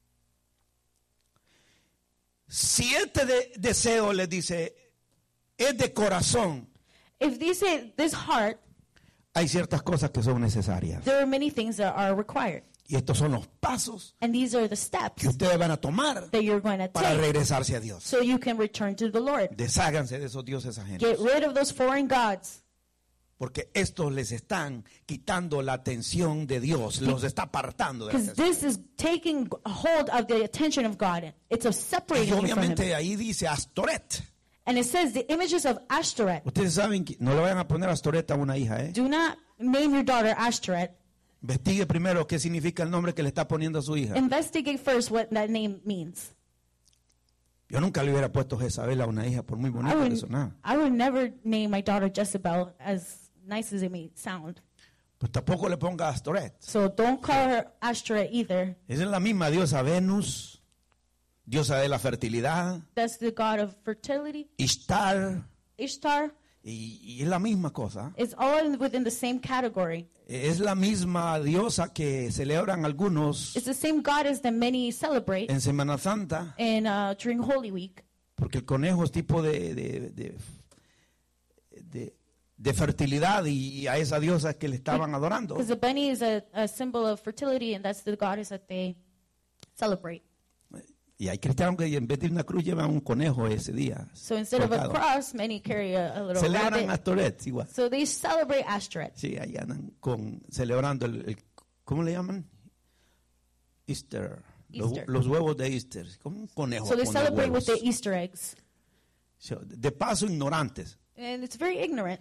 Si este de- deseo, les dice, es de corazón, If they say this heart, hay ciertas cosas que son necesarias. there are many things that are required. Y estos son los pasos And these are the steps que ustedes van a tomar that you're going to para take regresarse a Dios. so you can return to the Lord. Desháganse de esos dioses ajenos. Get rid of those foreign gods. Porque estos les están quitando la atención de Dios, los está apartando de la Because atención. this is taking hold of the attention of God. It's a Y separating you from Him. obviamente ahí dice Astoret. And it says the images of Ashtoreth. Ustedes saben que no le vayan a poner Astoret a una hija, ¿eh? Do not name your daughter Ashtoreth. Investigue primero qué significa el nombre que le está poniendo a su hija. Investigate first what that name means. Yo nunca le hubiera puesto Jezabel a una hija, por muy I bonita que would, sonaba. I would never name my daughter Jezebel, as nice as it may sound. Pues tampoco le ponga Astoret. So don't call her Ashtoreth either. Esa es la misma diosa Venus, diosa de la fertilidad, That's the god of fertility. Ishtar, Ishtar y, y es la misma cosa. is all in- within the same category. Es la misma diosa que celebran algunos It's the same goddess that many celebrate en Semana Santa, in uh, during Holy Week. porque el conejo es tipo de, de, de, de- de fertilidad y a esa diosa es que le estaban adorando. Because the bunny is a, a symbol of fertility, and that's the goddess that they celebrate. Y hay cristianos que en vez de una cruz llevan un conejo ese día. So instead of a colgado. cross, many carry a, a little Celebran rabbit. Astoret igual. So they celebrate Ashtoreth. Sí, ahí andan con, celebrando el, el- ¿cómo le llaman? Easter, Los, Easter. los huevos de Easter. Como un conejo. So they pone celebrate huevos. with the Easter eggs. So, de paso, ignorantes. And it's very ignorant.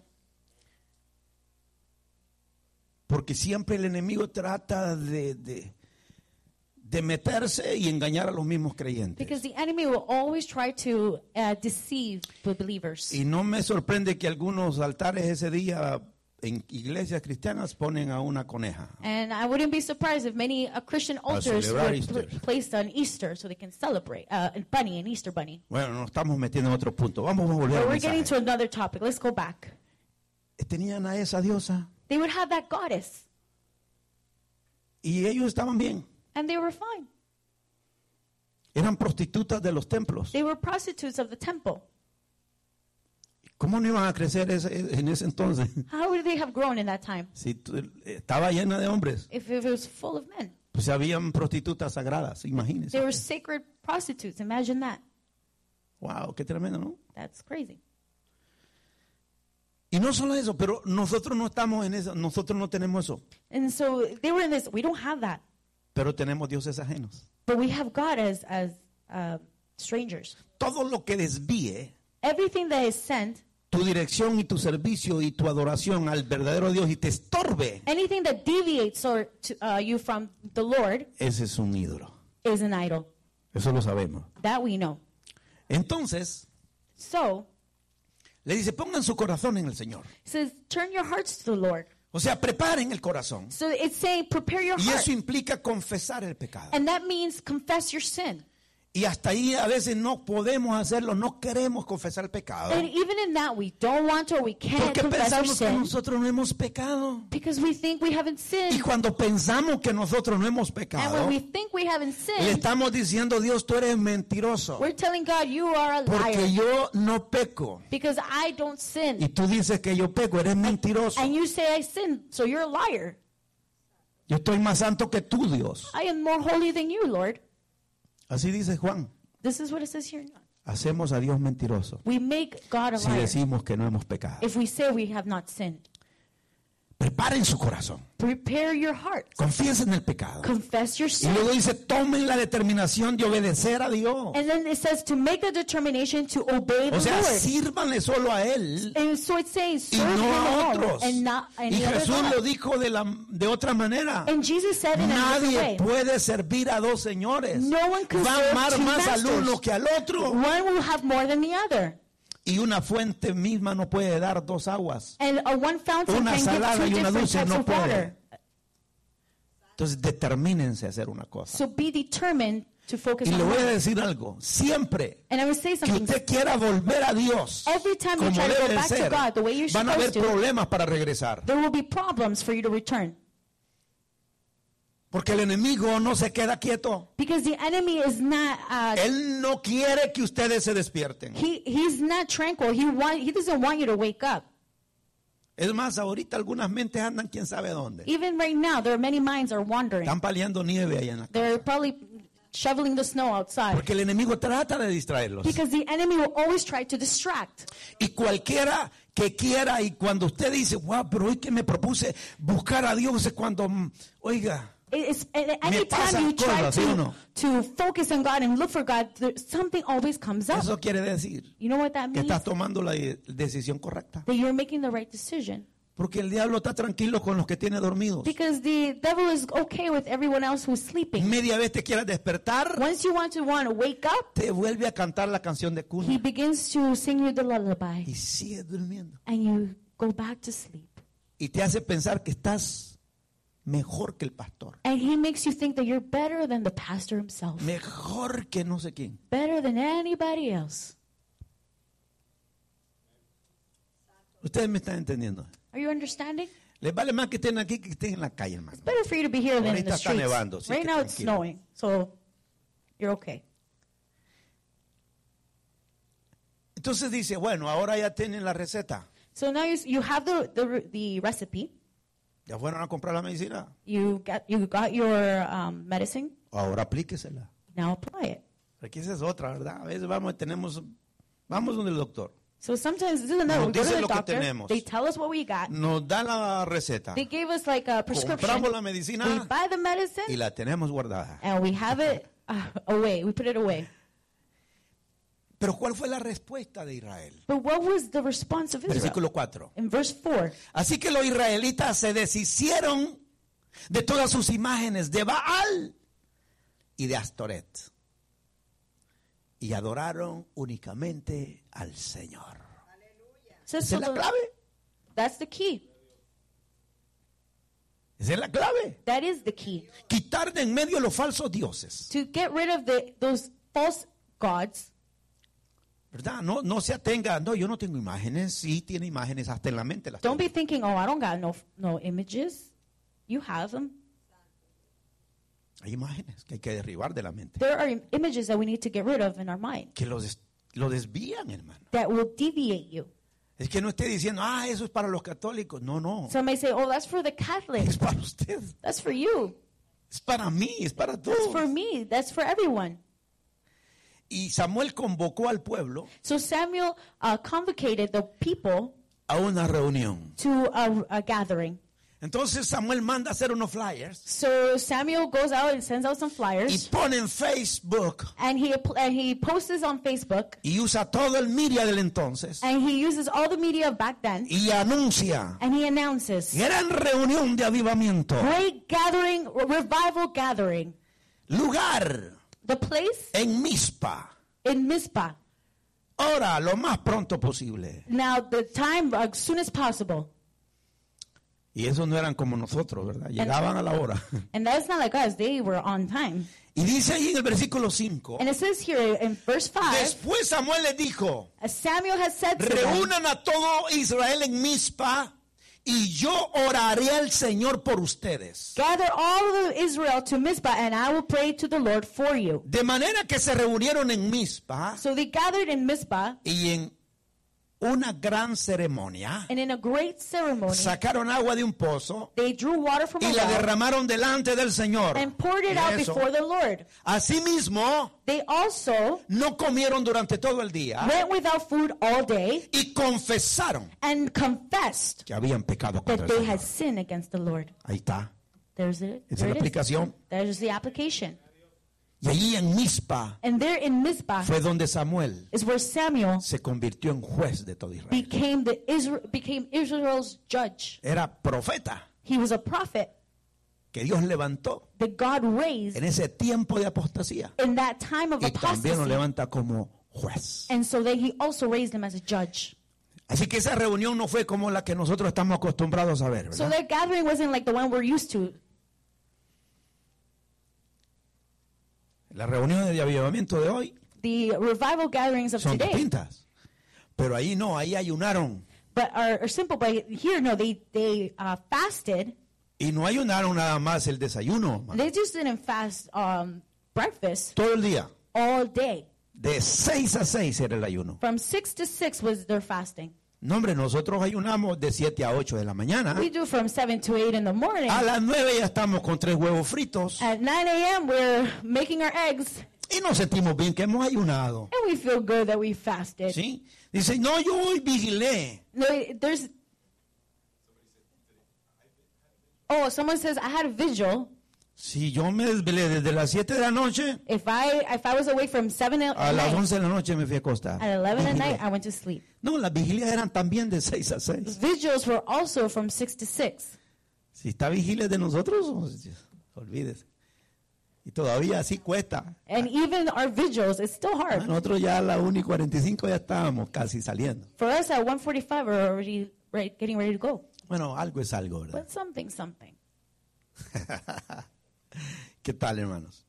Porque siempre el enemigo trata de, de, de meterse y engañar a los mismos creyentes. Because the enemy will always try to uh, deceive the believers. Y no me sorprende que algunos altares ese día en iglesias cristianas ponen a una coneja. And I wouldn't be surprised if many uh, Christian altars celebrar were Easter. pl- placed on Easter so they can celebrate uh, a bunny, an Easter bunny. Bueno, nos estamos metiendo en otro punto. Vamos a volver But al we're getting to mensaje. another topic. Let's go back. Tenían a esa diosa They would have that goddess, y ellos estaban bien. and they were fine. Eran prostitutas de los templos. They were prostitutes of the temple. ¿Cómo no iban a crecer ese- en ese entonces? How would they have grown in that time Si tu- estaba llena de hombres, if, if it was full of men? pues habían prostitutas sagradas, imagínense. They were sacred prostitutes. Imagine that. Wow, qué tremendo, ¿no? That's crazy. Y no solo eso, pero nosotros no estamos en eso, nosotros no tenemos eso, And so they were in this. We don't have that, pero tenemos dioses ajenos. but we have God as as uh, strangers. Todo lo que desvíe Everything that is sent, tu dirección y tu servicio y tu adoración al verdadero Dios y te estorbe, anything that deviates or to, uh, you from the Lord ese es un ídolo. is an idol. Eso lo sabemos. That we know. Entonces, So le dice, pongan su corazón en el Señor. it says, turn your hearts to the Lord. O sea, preparen el corazón. So it's saying, prepare your Y heart, eso implica confesar el pecado. and that means confess your sin. Y hasta ahí a veces no podemos hacerlo, no queremos confesar el pecado. And even in that, we don't want to, or we can't Porque confess our pensamos que sin nosotros no hemos pecado. because we think we haven't Y sinned. cuando pensamos que nosotros no hemos And pecado, when we think we haven't le sinned, estamos diciendo, Dios, tú eres mentiroso. we're telling God, you are a Porque liar yo no peco. because I don't Y sin. tú dices que yo peco, eres mentiroso. And you say I sin, so you're a liar. Yo estoy más santo que tú, Dios. I am more holy than you, Lord. Así dice Juan. This is what it says here. Hacemos a Dios mentiroso We make God a si liar decimos que no hemos pecado. if we say we have not sinned. Preparen su corazón. Prepare your heart. Confiesen el pecado. Confess your Y sin. luego dice, tomen la determinación de obedecer a Dios. And then it says to make a determination to obey the O sea, Lord. sírvanle solo a Él And so it says, y serve no him a alone otros. and not Y any other Jesús God. lo dijo de, la, de otra manera. And Jesus said in a different Nadie way, puede servir a dos señores. no one can Va a serve amar two más al masters. uno que al otro. One will have more than the other. Y una fuente misma no puede dar dos aguas. And a one fountain Una can give salada two y una different dulce types no of water. puede. Entonces determínense a hacer una cosa. So be determined to focus Y on le voy a one. decir algo. Siempre And I will say que something. usted quiera volver a Dios Every time you como try to go debe back to ser, God the way you're van a haber supposed to, problemas para regresar. there will be problems for you to return. Porque el enemigo no se queda quieto. Because the enemy is not, uh, Él no quiere que ustedes se despierten. he, he's not tranquil. He, want, he doesn't want you to wake up. Es más, ahorita algunas mentes andan quién sabe dónde. Even right now, there are many minds are wandering. Están paliando nieve allá en la They're casa. probably shoveling the snow outside. Porque el enemigo trata de distraerlos. Because the enemy will always try to distract. Y cualquiera que quiera, y cuando usted dice, wow, pero hoy que me propuse buscar a Dios, es cuando, mm, oiga, It's, and Me anytime pasan you try cosas, ¿sí o to, no? to focus on God and look for God, there, something always comes up. eso quiere decir You know what that que means? estás tomando la de- decisión correcta. That you're making the right decision. Porque el diablo está tranquilo con los que tiene dormidos. Because the devil is okay with everyone else who's sleeping. Media vez te quieras despertar, Once you want to want to wake up, te vuelve a cantar la canción de he cuna begins to sing you the lullaby. y sigues durmiendo. And you go back to sleep. Y te hace pensar que estás mejor que el pastor, And he makes you think that you're better than the pastor himself. mejor que no sé quién. Better than anybody else. Ustedes me están entendiendo. Are you understanding? Les vale más que estén aquí que que estén en la calle, hermano. Better for you to be here than in Ahorita the está streets. nevando, así Right que now it's tranquilo. snowing, so you're okay. Entonces dice, bueno, ahora ya tienen la receta. So now you, you have the, the the recipe. ¿Ya fueron a comprar la medicina? You got you got your um, medicine. Ahora aplíquesela. Now apply it. Aquí esa es otra, ¿verdad? A veces vamos, tenemos, vamos donde el doctor. So sometimes this is another. Nos We go to dice the lo que doctor. tenemos. They tell us what we got. Nos da la receta. They gave us like a prescription. Compramos la We medicina buy the y medicine la tenemos guardada. and we have it uh, away. We put it away. Pero ¿cuál fue la respuesta de Israel? But what was the response of Israel? Versículo cuatro. In verse four. Así que los israelitas se deshicieron de todas sus imágenes de Baal y de Astoret y adoraron únicamente al Señor. Says, Esa es so la the- clave. that's the key. Esa es la clave. That is the key. Quitar de en medio los falsos dioses. To get rid of the those false gods. ¿Verdad? No, no se atenga. No, yo no tengo imágenes. Sí, tiene imágenes hasta en la mente. Las Don't tiene. be thinking, oh, I don't got no no images. You have them. Hay imágenes que hay que derribar de la mente. There are im- images that we need to get rid of in our mind Que los des- lo desvían, hermano. that will deviate you. Es que no esté diciendo, ah, eso es para los católicos. No, no. Some may say, oh, that's for the Es Catholics. para usted. That's for you. Es para mí. Es para That's for todos. me. That's for everyone. Y Samuel convocó al pueblo So Samuel uh, convocated the people a una reunión. to a, a gathering. Entonces Samuel manda a hacer unos flyers So Samuel goes out and sends out some y flyers, pone en Facebook and he and he posts on Facebook, y usa todo el media del entonces and he uses all the media of back then, y anuncia and he announces gran reunión de avivamiento, great gathering, revival gathering. lugar The place en Mizpa, in Mizpah. ahora lo más pronto posible. Now the time as soon as possible. Y esos no eran como nosotros, ¿verdad? Llegaban a la hora. And that's not like us. They were on time. Y dice ahí en el versículo cinco, And it says here in verse five, después Samuel les dijo, as Samuel has said to them, reúnan a todo Israel en Mizpa y yo oraré al Señor por ustedes. gather all of Israel to Mizpah, and I will pray to the Lord for you. De manera que se reunieron en Mizpa So they gathered in Mizpah, y en una gran ceremonia and in a great ceremony, sacaron agua de un pozo they drew water from y a la well derramaron delante del Señor. and poured it Y out eso, before the Lord. asimismo, They also no comieron durante todo el día went without food all day y confesaron and confessed que habían pecado that contra el they Señor. had sinned against the Lord. Ahí está. There's it. Esa es There la it is. aplicación. There's the application. Y allí en Mizpa And there in Mizpah fue donde Samuel is where Samuel se convirtió en juez de todo Israel. became the Israel became Israel's judge. Era profeta He was a prophet que Dios levantó that God raised en ese tiempo de apostasía. in that time of Y también lo apostasy. levanta como juez. And so then he also raised him as a judge. Así que esa reunión no fue como la que nosotros estamos acostumbrados a ver, So ¿verdad? their gathering wasn't like the one we're used to. Las reuniones de avivamiento de hoy The revival gatherings of son today. distintas. Pero ahí no, ahí ayunaron. But are, are simple. But here, no, they they uh, fasted. Y no ayunaron nada más el desayuno, man. They just didn't fast um, breakfast Todo el día. all day. De seis a seis era el ayuno. From six to six was their fasting. No, hombre, nosotros ayunamos de siete a ocho de la mañana. We do from seven to eight in the morning. A las nueve ya estamos con tres huevos fritos. At nine a.m., we're making our eggs, Y nos sentimos bien que hemos ayunado. and we feel good that we fasted. ¿Sí? Dice, no, yo hoy vigilé. No, there's. Oh, someone says I had a vigil. Si yo me desvelé desde las siete de la noche, If I if I was awake from seven at a las night, once de la noche me fui a acostar. at eleven at Vigilé. night, I went to sleep. No, las vigilias eran también de seis a seis. Vigils were also from six to six. Si está vigilia de nosotros, olvídese. Y todavía así cuesta. And even our vigils, it's still hard. Nosotros ya a las una y cuarenta y cinco ya estábamos casi saliendo. For us, at one forty-five, we're already right, getting ready to go. Bueno, algo es algo, ¿verdad? But something, something. ¿Qué tal, hermanos?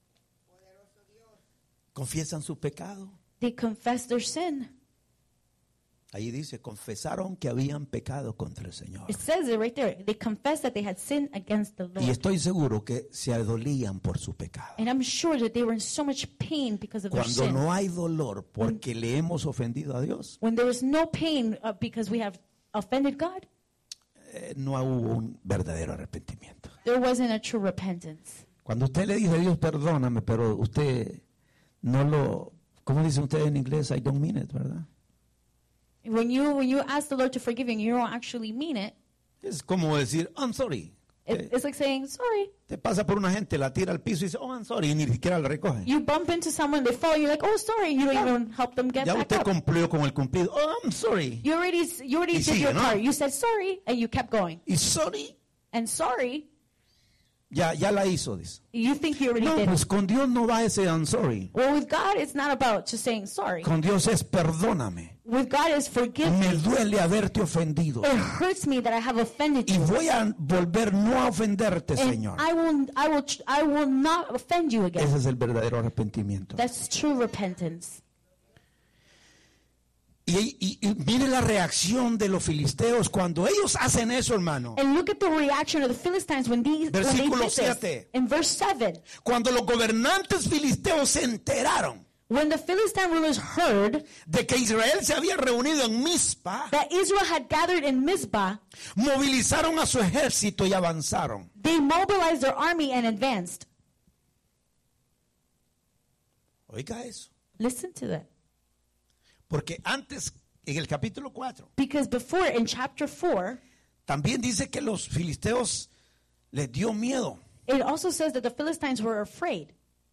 ¿Confiesan su pecado? They confess their sin. Ahí dice, confesaron que habían pecado contra el Señor. It says it right there. They confessed that they had sinned against the Y Lord. estoy seguro que se adolían por su pecado. And I'm sure that they were in so much pain because of their Cuando sin. no hay dolor porque le hemos ofendido a Dios, When there was no pain uh, because we have offended God, eh, no hubo un verdadero arrepentimiento. there wasn't a true repentance. Cuando usted le dice a Dios, perdóname, pero usted no lo, ¿cómo dicen ustedes en inglés? I don't mean it, ¿verdad? When you when you ask the Lord to forgive you and you don't actually mean it, Es como decir, I'm sorry. It, it's like saying sorry. Te pasa por una gente, la tira al piso y dice, oh, I'm sorry, y ni siquiera la recoge. You bump into someone, they fall, you're like, oh, sorry. You don't Ya. even help them get Ya back usted up. cumplió con el cumplido. Oh, I'm sorry. You already, you already Y did sigue, your ¿no? part. You said sorry, and you kept going. Y sorry, And sorry, ya, ya la hizo, dice. you think you already No, did pues it. con Dios no va ese I'm sorry. Well, with God, it's not about just saying sorry. Con Dios es perdóname. With God, is forgive Me me. duele haberte ofendido. It hurts me that I have offended Y you. voy a volver no a ofenderte, And Señor. I will, I will, tr- I will not offend you again. Ese es el verdadero arrepentimiento. That's true repentance. Y, y, y mire la reacción de los filisteos cuando ellos hacen eso, hermano. And look at the reaction of the Philistines when these, when they Versículo did this. siete. In verse seven, Cuando los gobernantes filisteos se enteraron when the Philistine rulers heard de que Israel se había reunido en Mizpa, that Israel had gathered in Mizpah, movilizaron a su ejército y avanzaron. they mobilized their army and advanced. Oiga eso. Listen to that. Porque antes, en el capítulo cuatro, Because before, in chapter four, también dice que los filisteos les dio miedo. it also says that the Philistines were afraid.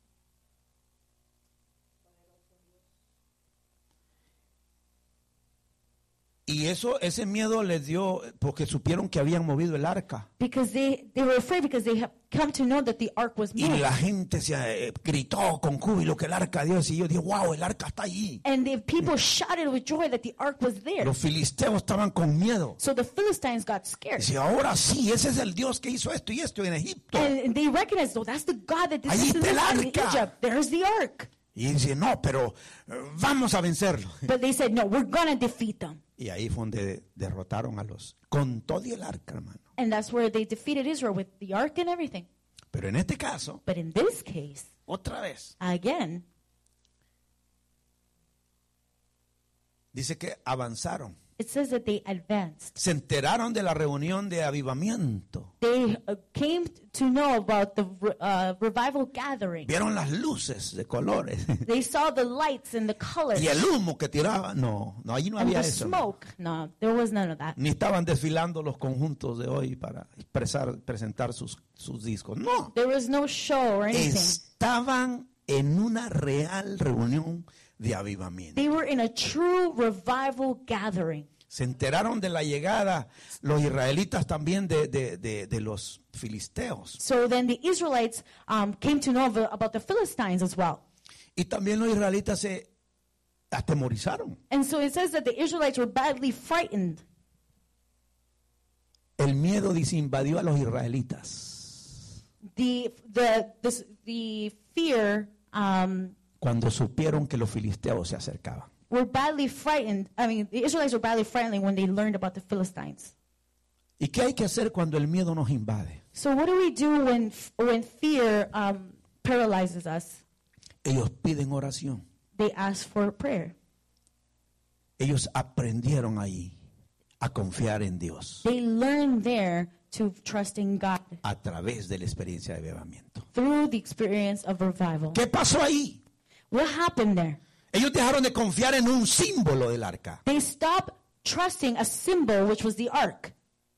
Y eso, ese miedo les dio porque supieron que habían movido el arca. Because they, they were afraid because they have come to know that the ark was Y moved. la gente se eh, gritó con júbilo que el arca de Dios. Y yo dije, wow, el arca está allí. And the people shouted with joy that the ark was there. Los filisteos estaban con miedo. So the Philistines got scared. Dice, ahora sí, ese es el Dios que hizo esto y esto en Egipto. And they recognized, oh, that's the God that did Ahí this and está this el in arca. Egypt. There's the ark. Y dice, no, pero eh, vamos a vencerlo. But they said, no, we're going to defeat them. Y ahí fue donde derrotaron a los, con todo y el arca, hermano. And that's where they defeated Israel with the ark and everything. Pero en este caso, But in this case, otra vez, again, dice que avanzaron. it says that they advanced. Se enteraron de la reunión de avivamiento. They uh, came to know about the uh, revival gathering. Vieron las luces de colores. They saw the lights and the colors Y el humo que tiraba. No, no, allí no and había the eso. smoke. No, there was none of that. Ni estaban desfilando los conjuntos de hoy para expresar, presentar sus, sus discos. No. There was no show or anything. Estaban en una real reunión de avivamiento. They were in a true revival gathering. Se enteraron de la llegada los israelitas también de, de, de, de los filisteos. So then the Israelites um, came to know of- about the Philistines as well. Y también los israelitas se atemorizaron. And so it says that the Israelites were badly frightened. El miedo dice invadió a los israelitas The the the, the fear um, cuando supieron que los filisteos se acercaban. were badly frightened. I mean, the Israelites were badly frightened when they learned about the Philistines. ¿Y qué hay que hacer cuando el miedo nos invade? So what do we do when when fear um, paralyzes us? Ellos piden oración. They ask for prayer. Ellos aprendieron ahí a confiar en Dios They learn there to trust in God a través de la experiencia de avivamiento. through the experience of revival. ¿Qué pasó ahí? What happened there? Ellos dejaron de confiar en un símbolo del arca. They stopped trusting a symbol, which was the ark.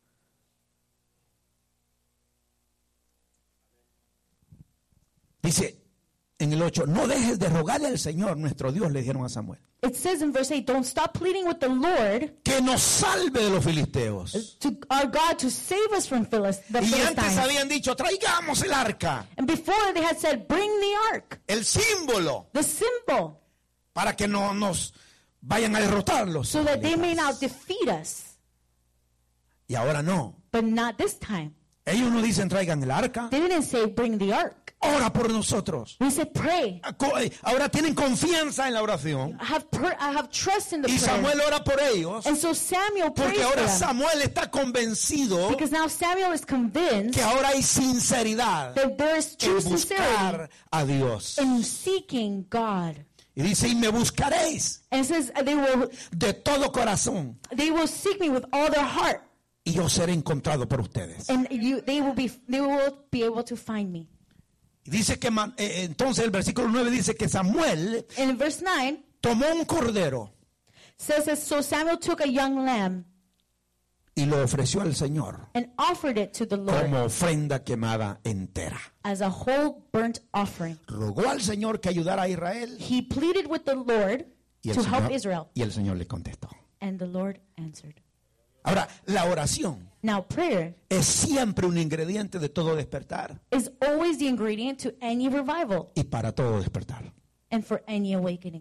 Dice en el ocho, no dejes de rogarle al Señor nuestro Dios, le dijeron a Samuel, It says in verse eight, don't stop pleading with the Lord, que nos salve de los filisteos. to our God, to save us from Philis- the Y antes Philistines. habían dicho, traigamos el arca, And before they had said, bring the ark, el símbolo, the symbol, para que no nos vayan a derrotarlos. so that they may not defeat us. Y ahora no. But not this time. Ellos no dicen traigan el arca. They didn't say, bring the ark. Ora por nosotros. We said, pray. Ahora tienen confianza en la oración. I have, pr- I have trust in the Y prayer. Samuel ora por ellos. And so Samuel prays Porque for ahora them. Samuel está convencido Because now Samuel is convinced que ahora hay sinceridad that there is true en sincerity buscar a Dios. in seeking God. Y dice, y me buscaréis And it says uh, they will de todo corazón. they will seek me with all their heart, Y yo seré encontrado por ustedes. and you they will be they will be able to find me. Y dice que man- eh, entonces el versículo nueve dice que Samuel And in verse nine tomó un cordero says that so Samuel took a young lamb y lo ofreció al Señor and offered it to the Lord como ofrenda quemada entera. as a whole burnt offering. Rogó al Señor que ayudara a Israel He pleaded with the Lord y el, to help Señor, Israel, y el Señor le contestó. and the Lord answered. Ahora, la oración Now, prayer es siempre un ingrediente de todo despertar is always the ingredient to any revival y para todo despertar. and for any awakening.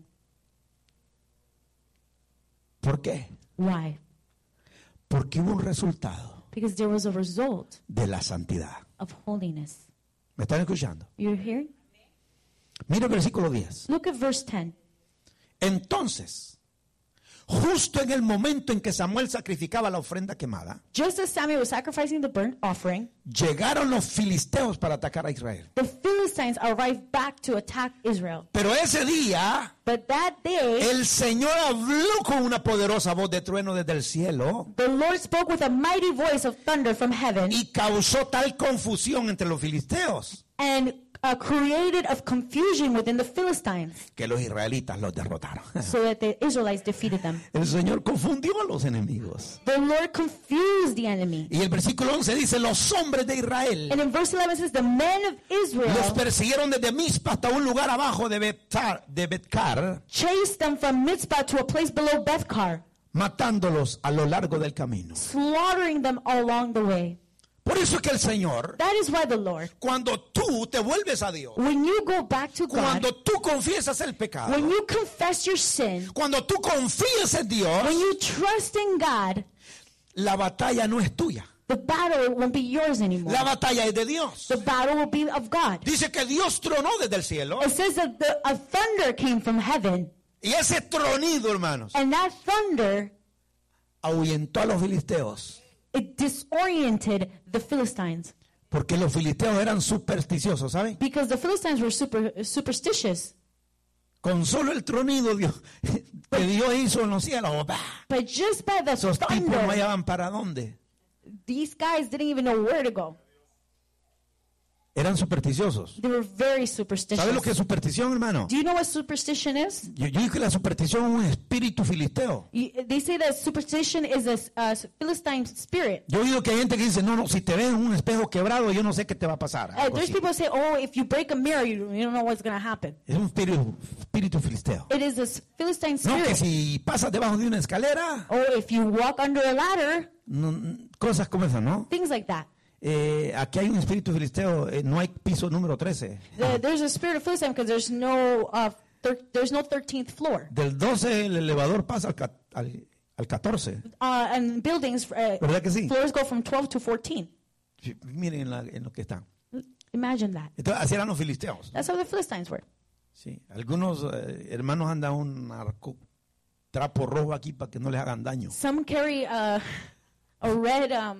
¿Por qué? Why? Porque hubo un resultado Because there was a result de la santidad. of holiness. ¿Me están escuchando? You're hearing? Mira el versículo diez. Look at verse ten. Entonces, justo en el momento en que Samuel sacrificaba la ofrenda quemada, Just as Samuel was sacrificing the burnt offering, llegaron los filisteos para atacar a Israel. the Philistines arrived back to attack Israel. Pero ese día, But that day, el Señor habló con una poderosa voz de trueno desde el cielo the Lord spoke with a mighty voice of thunder from heaven y causó tal confusión entre los filisteos and uh, created of confusion within the Philistines que los israelitas los derrotaron. so that the Israelites defeated them. El Señor confundió a los enemigos. The Lord confused the enemy. Y el versículo once dice, los hombres de Israel And in verse eleven it says, the men of los Israel persiguieron desde Mizpa hasta un lugar abajo de Betcar, de Betcar, chased them from Mitzpah to a place below Bethkar, matándolos a lo largo del camino. slaughtering them along the way. Por eso es que el Señor, That is why the Lord, cuando tú te vuelves a Dios, when you go back to God, cuando tú confiesas el pecado, when you confess your sin, cuando tú confías en Dios, when you trust in God, la batalla no es tuya. the battle won't be yours anymore. La batalla es de Dios. The battle will be of God. Dice que Dios tronó desde el cielo. It says that the, a thunder came from heaven, Y ese tronido, hermanos, and that thunder, ahuyentó a los filisteos. it disoriented the Philistines. Porque los filisteos eran supersticiosos, ¿saben? Because the Philistines were super, superstitious. Con solo el tronido Dios, que Dios hizo en los cielos. ¡Bah! But just by the Esos tipos no thunder, hallaban para dónde. these guys didn't even know where to go. Eran supersticiosos. They were very superstitious. ¿Sabes lo que es superstición, hermano? Do you know what superstition is? Yo, yo digo que la superstición es un espíritu filisteo. You, they say that superstition is a, a Philistine spirit. Yo digo que hay gente que dice, no, no, si te ves en un espejo quebrado, yo no sé qué te va a pasar. Uh, Algo there's así. people who say, oh, if you break a mirror, you, you don't know what's going to happen. Es un espíritu, espíritu filisteo. It is a Philistine No, que spirit. si pasas debajo de una escalera, Or if you walk under a ladder, no, cosas como esas, ¿no? things like that. Eh, aquí hay un espíritu filisteo, eh, no hay piso número trece. The, there's a spirit of Philistine because there's no uh, thir- there's no thirteenth floor. Del doce el elevador pasa al, ca- al, al catorce. Uh, and buildings, uh, ¿Verdad que sí? floors go from twelve to fourteen. Sí, miren en, la- en lo que están. Imagine that. Entonces, así eran los filisteos. That's how the Philistines were. Sí. Algunos eh, hermanos andan un arco, trapo rojo aquí para que no les hagan daño. Some carry a, a red um,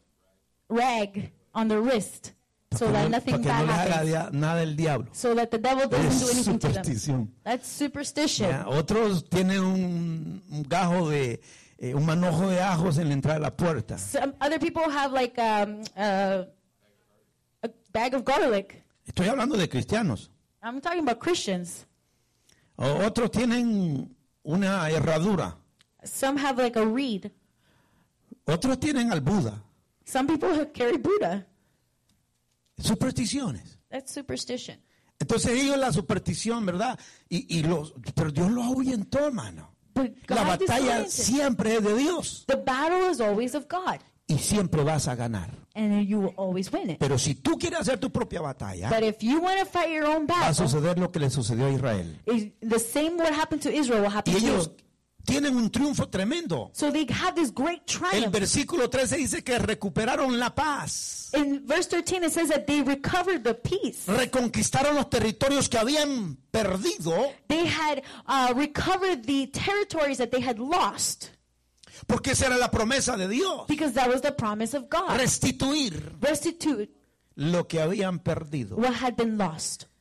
rag on their wrist so Para that que no, nothing para que bad no les haga happens. dia- nada el diablo. So that the devil doesn't Es do anything to them. superstición. That's superstition. Ya, otros tienen un, un gajo de, eh, un manojo de ajos en la entrada de la puerta. Some other people have like um, uh, a bag of garlic. Estoy hablando de cristianos. I'm talking about Christians. O- otros tienen una herradura. Some have like a reed. Otros tienen al Buda. Some people carry Buddha. Supersticiones. That's superstition. Entonces ellos la superstición, ¿verdad? Y, y los, pero Dios los ahuyentó, hermano. But La God batalla disoriented. siempre es de Dios. The battle is always of God, Y siempre vas a ganar. and you will always win it. Pero si tú quieres hacer tu propia batalla, But if you want to fight your own va a battle, suceder lo que le sucedió a Israel. is the same what happened to Israel will happen Y to ellos you. tienen un triunfo tremendo. So they have this great El triumph. versículo trece dice que recuperaron la paz. In verse thirteen, it says that they recovered the peace. Reconquistaron los territorios que habían perdido, They had uh, recovered the territories that they had lost, porque esa era la promesa de Dios. because that was the promise of God. Restituir Restitute lo que habían perdido. what had been lost.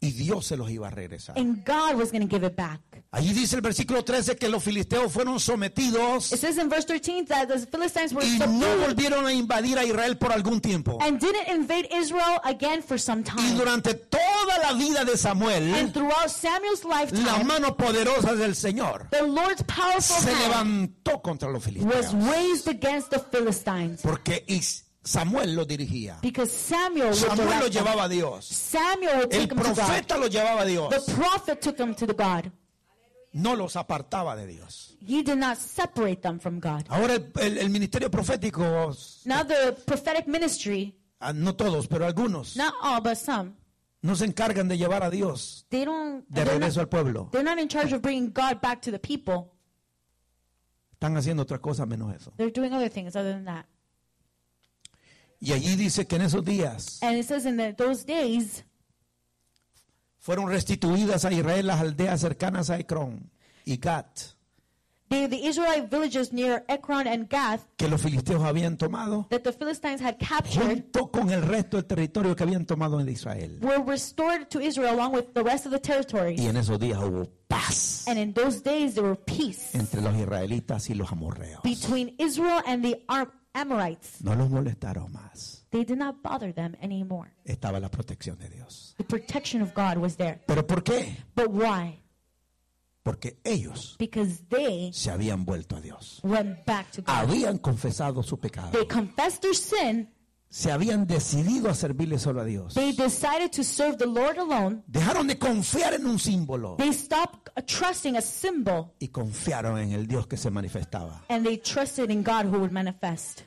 y Dios se los iba a regresar. and God was going to give it back. Allí dice el versículo trece que los filisteos fueron sometidos It says in verse thirteen that the Philistines were y no subdued volvieron a invadir a Israel por algún tiempo. and didn't invade Israel again for some Y time. durante toda la vida de And Samuel, throughout Samuel's las lifetime, manos poderosas del Señor the Lord's powerful se hand levantó contra los was filisteos. raised against the Philistines Porque is- Samuel lo dirigía. because Samuel would Samuel lo direct them. llevaba a Dios. Samuel would El take them to God. profeta lo llevaba a Dios. The prophet took them to the God. No los apartaba de Dios. He did not separate them from God. Ahora el, el- el ministerio profético, Now the prophetic ministry, ah, no todos, pero algunos, not all but some, no se encargan de llevar a Dios they don't. de They're regreso not, al pueblo. they're not in charge of bringing God back to the people. Están haciendo otra cosa menos eso. They're doing other things other than that. Y allí dice que en esos días And it says in the, those days, fueron restituidas a Israel las aldeas cercanas a Ecrón y Gat, the, the Israelite villages near Ekron and Gath que los filisteos habían tomado, that the Philistines had captured junto con el resto del territorio que habían tomado en Israel. were restored to Israel along with the rest of the territory. Y en esos días hubo paz And in those days there were peace entre los israelitas y los amorreos. between Israel and the Ar- Amorites. No los molestaron más. They did not bother them anymore. Estaba la protección de Dios. The protection of God was there. ¿Pero por qué? But why? Porque ellos Because they se habían vuelto a Dios. went back to God. Habían confesado su pecado. They confessed their sin. Se habían decidido a servirle solo a Dios. They decided to serve the Lord alone. Dejaron de confiar en un símbolo They stopped trusting a symbol y confiaron en el Dios que se manifestaba. and they trusted in God who would manifest.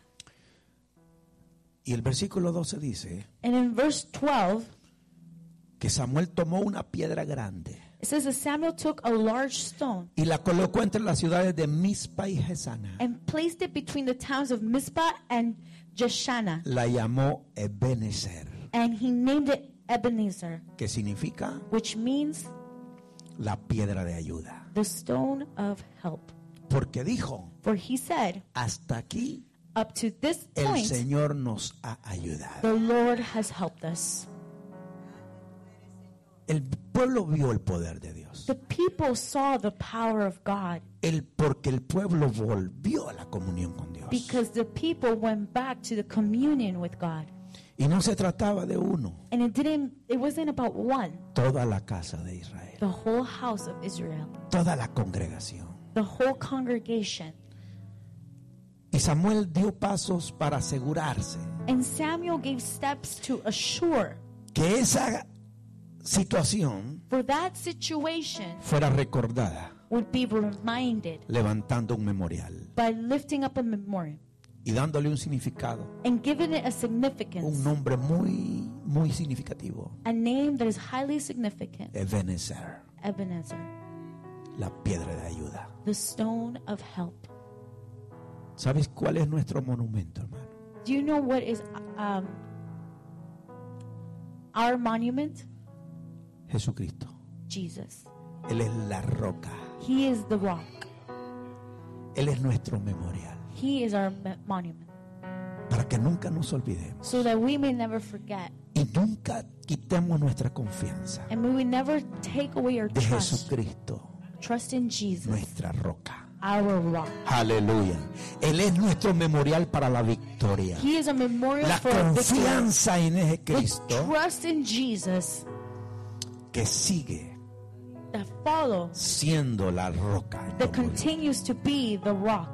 Y el versículo doce dice And in verse twelve, que Samuel tomó una piedra grande it says that Samuel took a large stone y la colocó entre las ciudades de Mizpa y Gesana. and placed it between the towns of Mizpah and Jeshanah. La llamó Ebenezer, And he named it Ebenezer, que significa which means la piedra de ayuda. the stone of help. Porque dijo, For he said, hasta aquí up to this el point, Señor nos ha ayudado. the Lord has helped us. El pueblo vio el poder de Dios. The people saw the power of God El, porque el pueblo volvió a la comunión con Dios. because the people went back to the communion with God. Y no se trataba de uno, And it didn't it wasn't about one, toda la casa de Israel, the whole house of Israel, toda la congregación. the whole congregation. Y Samuel dio pasos para asegurarse And Samuel gave steps to assure que esa situación for that situation fuera recordada, would be reminded levantando un memorial by lifting up a memorial y dándole un significado, and giving it a un significance, nombre muy, muy significativo. a name that is highly significant. Ebenezer, Ebenezer, la piedra de ayuda. the stone of help. ¿Sabes cuál es nuestro monumento, hermano? Do you know what is um, our monument? Jesucristo. Jesus. Él es la roca. He is the rock. Él es nuestro memorial. He is our me- monument. Para que nunca nos olvidemos So that we may never forget y nunca quitemos nuestra confianza and may we never take away our de trust. Jesucristo, Trust in Jesus, nuestra roca. our rock. Aleluya. Él es nuestro memorial para la victoria. He is a memorial La for victory. confianza en ese The Cristo trust in Jesus que sigue that follow, siendo la roca. that continues to be the rock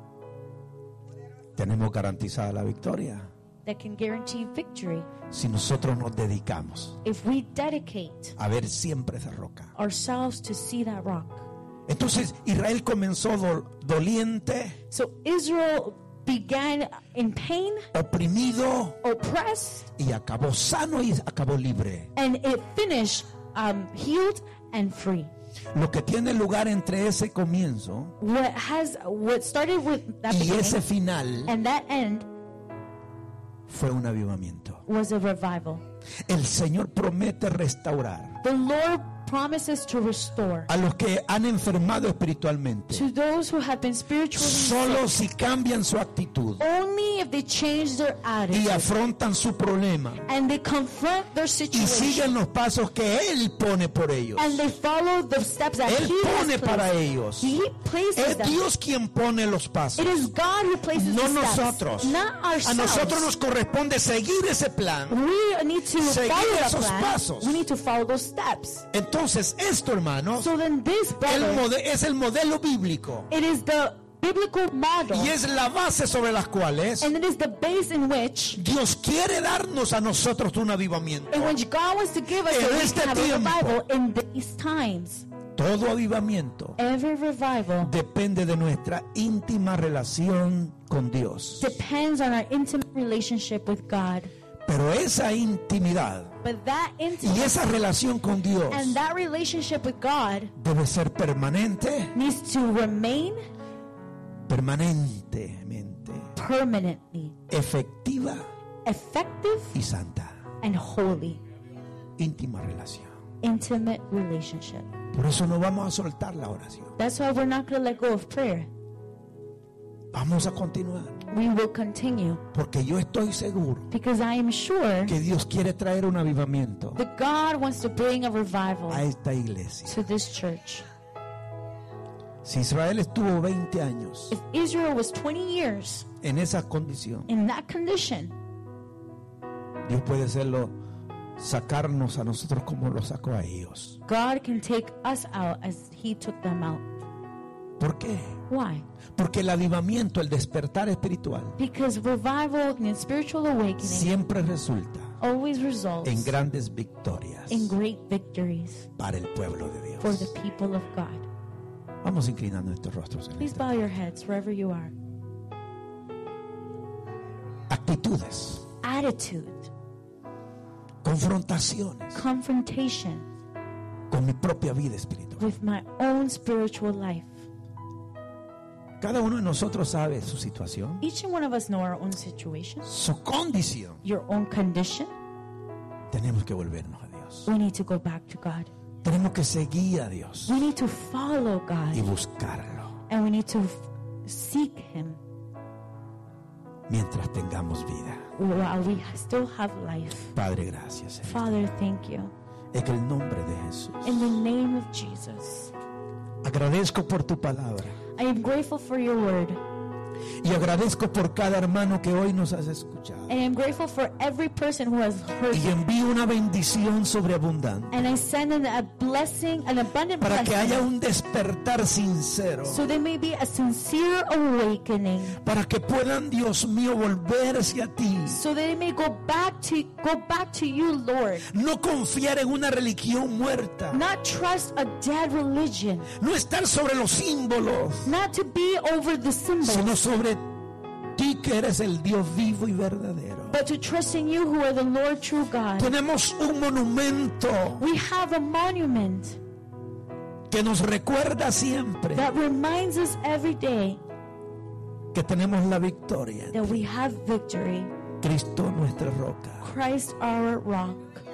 Tenemos garantizada la victoria that can guarantee victory si nosotros nos dedicamos if we dedicate a ver siempre esa roca. ourselves to see that rock. Entonces Israel comenzó do- doliente, So Israel began in pain, oprimido oppressed, y acabó sano y acabó libre. and it finished um, healed and free. Lo que tiene lugar entre ese comienzo What has what started with that y beginning ese final and that end fue un avivamiento. was a revival. El Señor promete restaurar The Lord promises to restore. A los que han enfermado espiritualmente. To those who have been spiritually Solo sick, si cambian su actitud only if they change their y attitude afrontan su problema and they confront their y siguen situation los pasos que Él pone por ellos. and they follow the steps that Él He pone has para placed. ellos. He places Es them. Dios quien pone los pasos, It is God who places no the steps, nosotros. not A ourselves. nosotros nos corresponde seguir ese plan. We need to Seguir follow that esos plan. pasos. We need to follow those steps. Entonces, esto, hermanos, So then this, el brother, mode- es el modelo bíblico it is the biblical model, y es la base sobre las cuales and it is the base in which Dios quiere darnos a nosotros un avivamiento. in which God wants to give us En so we este can have a tiempo. revival in these times. Todo avivamiento Every revival depende de nuestra íntima relación con Dios. depends on our intimate relationship with God. Pero esa intimidad But that y intimacy esa relación con Dios and that relationship with God debe ser permanente, needs to remain permanentemente permanently efectiva effective y santa. and holy. Íntima relación. Intimate relationship. Por eso no vamos a soltar la oración. That's why we're not going to let go of prayer. Vamos a continuar. We will continue Porque yo estoy seguro because I am sure que Dios quiere traer un avivamiento that God wants to bring a revival a esta iglesia. to this church. Si Israel estuvo veinte años If Israel was twenty years en esa condición, in that condition, Dios puede hacerlo, sacarnos a nosotros como lo sacó a ellos. God can take us out as He took them out. ¿Por qué? Why? Porque el avivamiento, el despertar espiritual, Because revival and spiritual awakening siempre resulta always results en grandes victorias in great victories para el pueblo de for the Dios. people of God. Vamos inclinando nuestros rostros en Please esta. bow your heads wherever you are. Actitudes, Attitude, confrontaciones confrontation con mi propia vida espiritual. with my own spiritual life. Cada uno de nosotros sabe su situación, Each and one of us know our own situation, su condición. your own condition. Tenemos que volvernos a Dios. We need to go back to God. Tenemos que seguir a Dios We need to follow y God, buscarlo and we need to f- seek Him mientras tengamos vida. while we still have life. Padre, gracias, Señor. Father, thank you. En el nombre de Jesús. In the name of Jesus, Agradezco por tu palabra I am grateful for your word. y agradezco por cada hermano que hoy nos has escuchado. And I am grateful for every person who has heard Y you. envío una bendición sobreabundante And I send in a blessing, an abundant para que haya blessing, un despertar sincero, so there may be a sincere awakening, para que puedan, Dios mío, volverse a ti. so that they may go back to go back to you, Lord. No confiar en una religión muerta, Not trust a dead religion, no estar sobre los símbolos, not to be over the sino symbols, sobre ti que eres el Dios vivo y verdadero. but to trust in you who are the Lord true God. Tenemos un monumento We have a monument que nos recuerda siempre that reminds us every day que tenemos la victoria. that we have victory. Cristo nuestra roca. Christ our rock.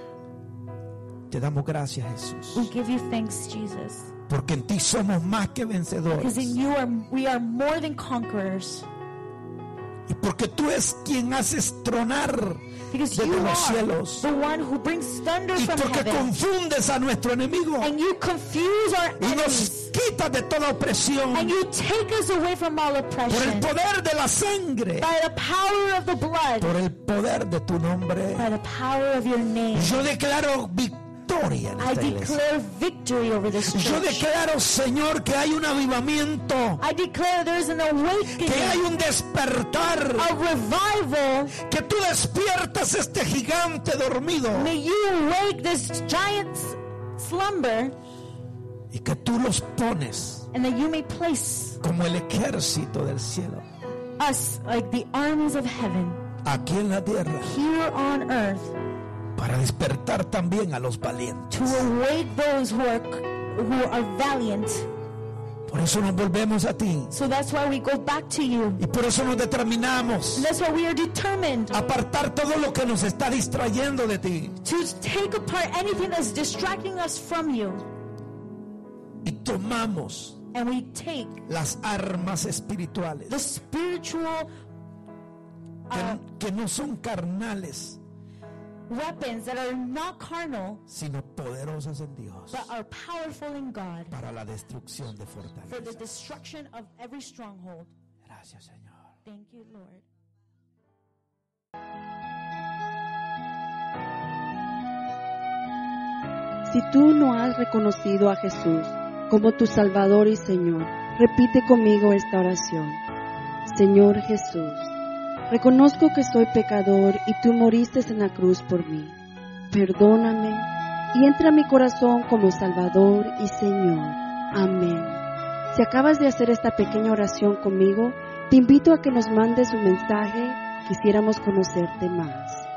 Te damos gracias, Jesús, We give you thanks, Jesus, porque en ti somos más que vencedores because in you are we are more than conquerors. y porque tú es quien haces tronar Because desde you los are cielos the one who brings thunder y from porque heaven, confundes a nuestro enemigo and you confuse our y nos enemies, quitas de toda opresión and you take us away from all por el oppression poder de la sangre, by the power of the blood, por el poder de tu nombre. by the power of your name. Yo declaro victoria en I esta iglesia. declare victory over this Yo church. declaro, Señor, que hay un avivamiento, I declare there is an que hay awakening, un despertar, a revival. que tú despiertas este gigante dormido May you wake this giant slumber, y que tú los pones and that you may place como el ejército del cielo us like the armies of heaven aquí en la tierra here on earth, para despertar también a los valientes, to awake those who are who are valiant, Por eso nos volvemos a ti. So that's why we go back to you. Y por eso nos determinamos And that's why we are determined a apartar todo lo que nos está distrayendo de ti. to take apart anything that's distracting us from you. Y tomamos And we take las armas espirituales the spiritual que, uh, que no son carnales, weapons that are not carnal, sino poderosas en Dios but are powerful in God para la destrucción de for the fortalezas. destruction of every stronghold. Gracias, Señor. Thank you, Lord. Si tú no has reconocido a Jesús como tu Salvador y Señor, repite conmigo esta oración. Señor Jesús, reconozco que soy pecador y tú moriste en la cruz por mí. Perdóname y entra a mi corazón como Salvador y Señor. Amén. Si acabas de hacer esta pequeña oración conmigo, te invito a que nos mandes un mensaje. Quisiéramos conocerte más.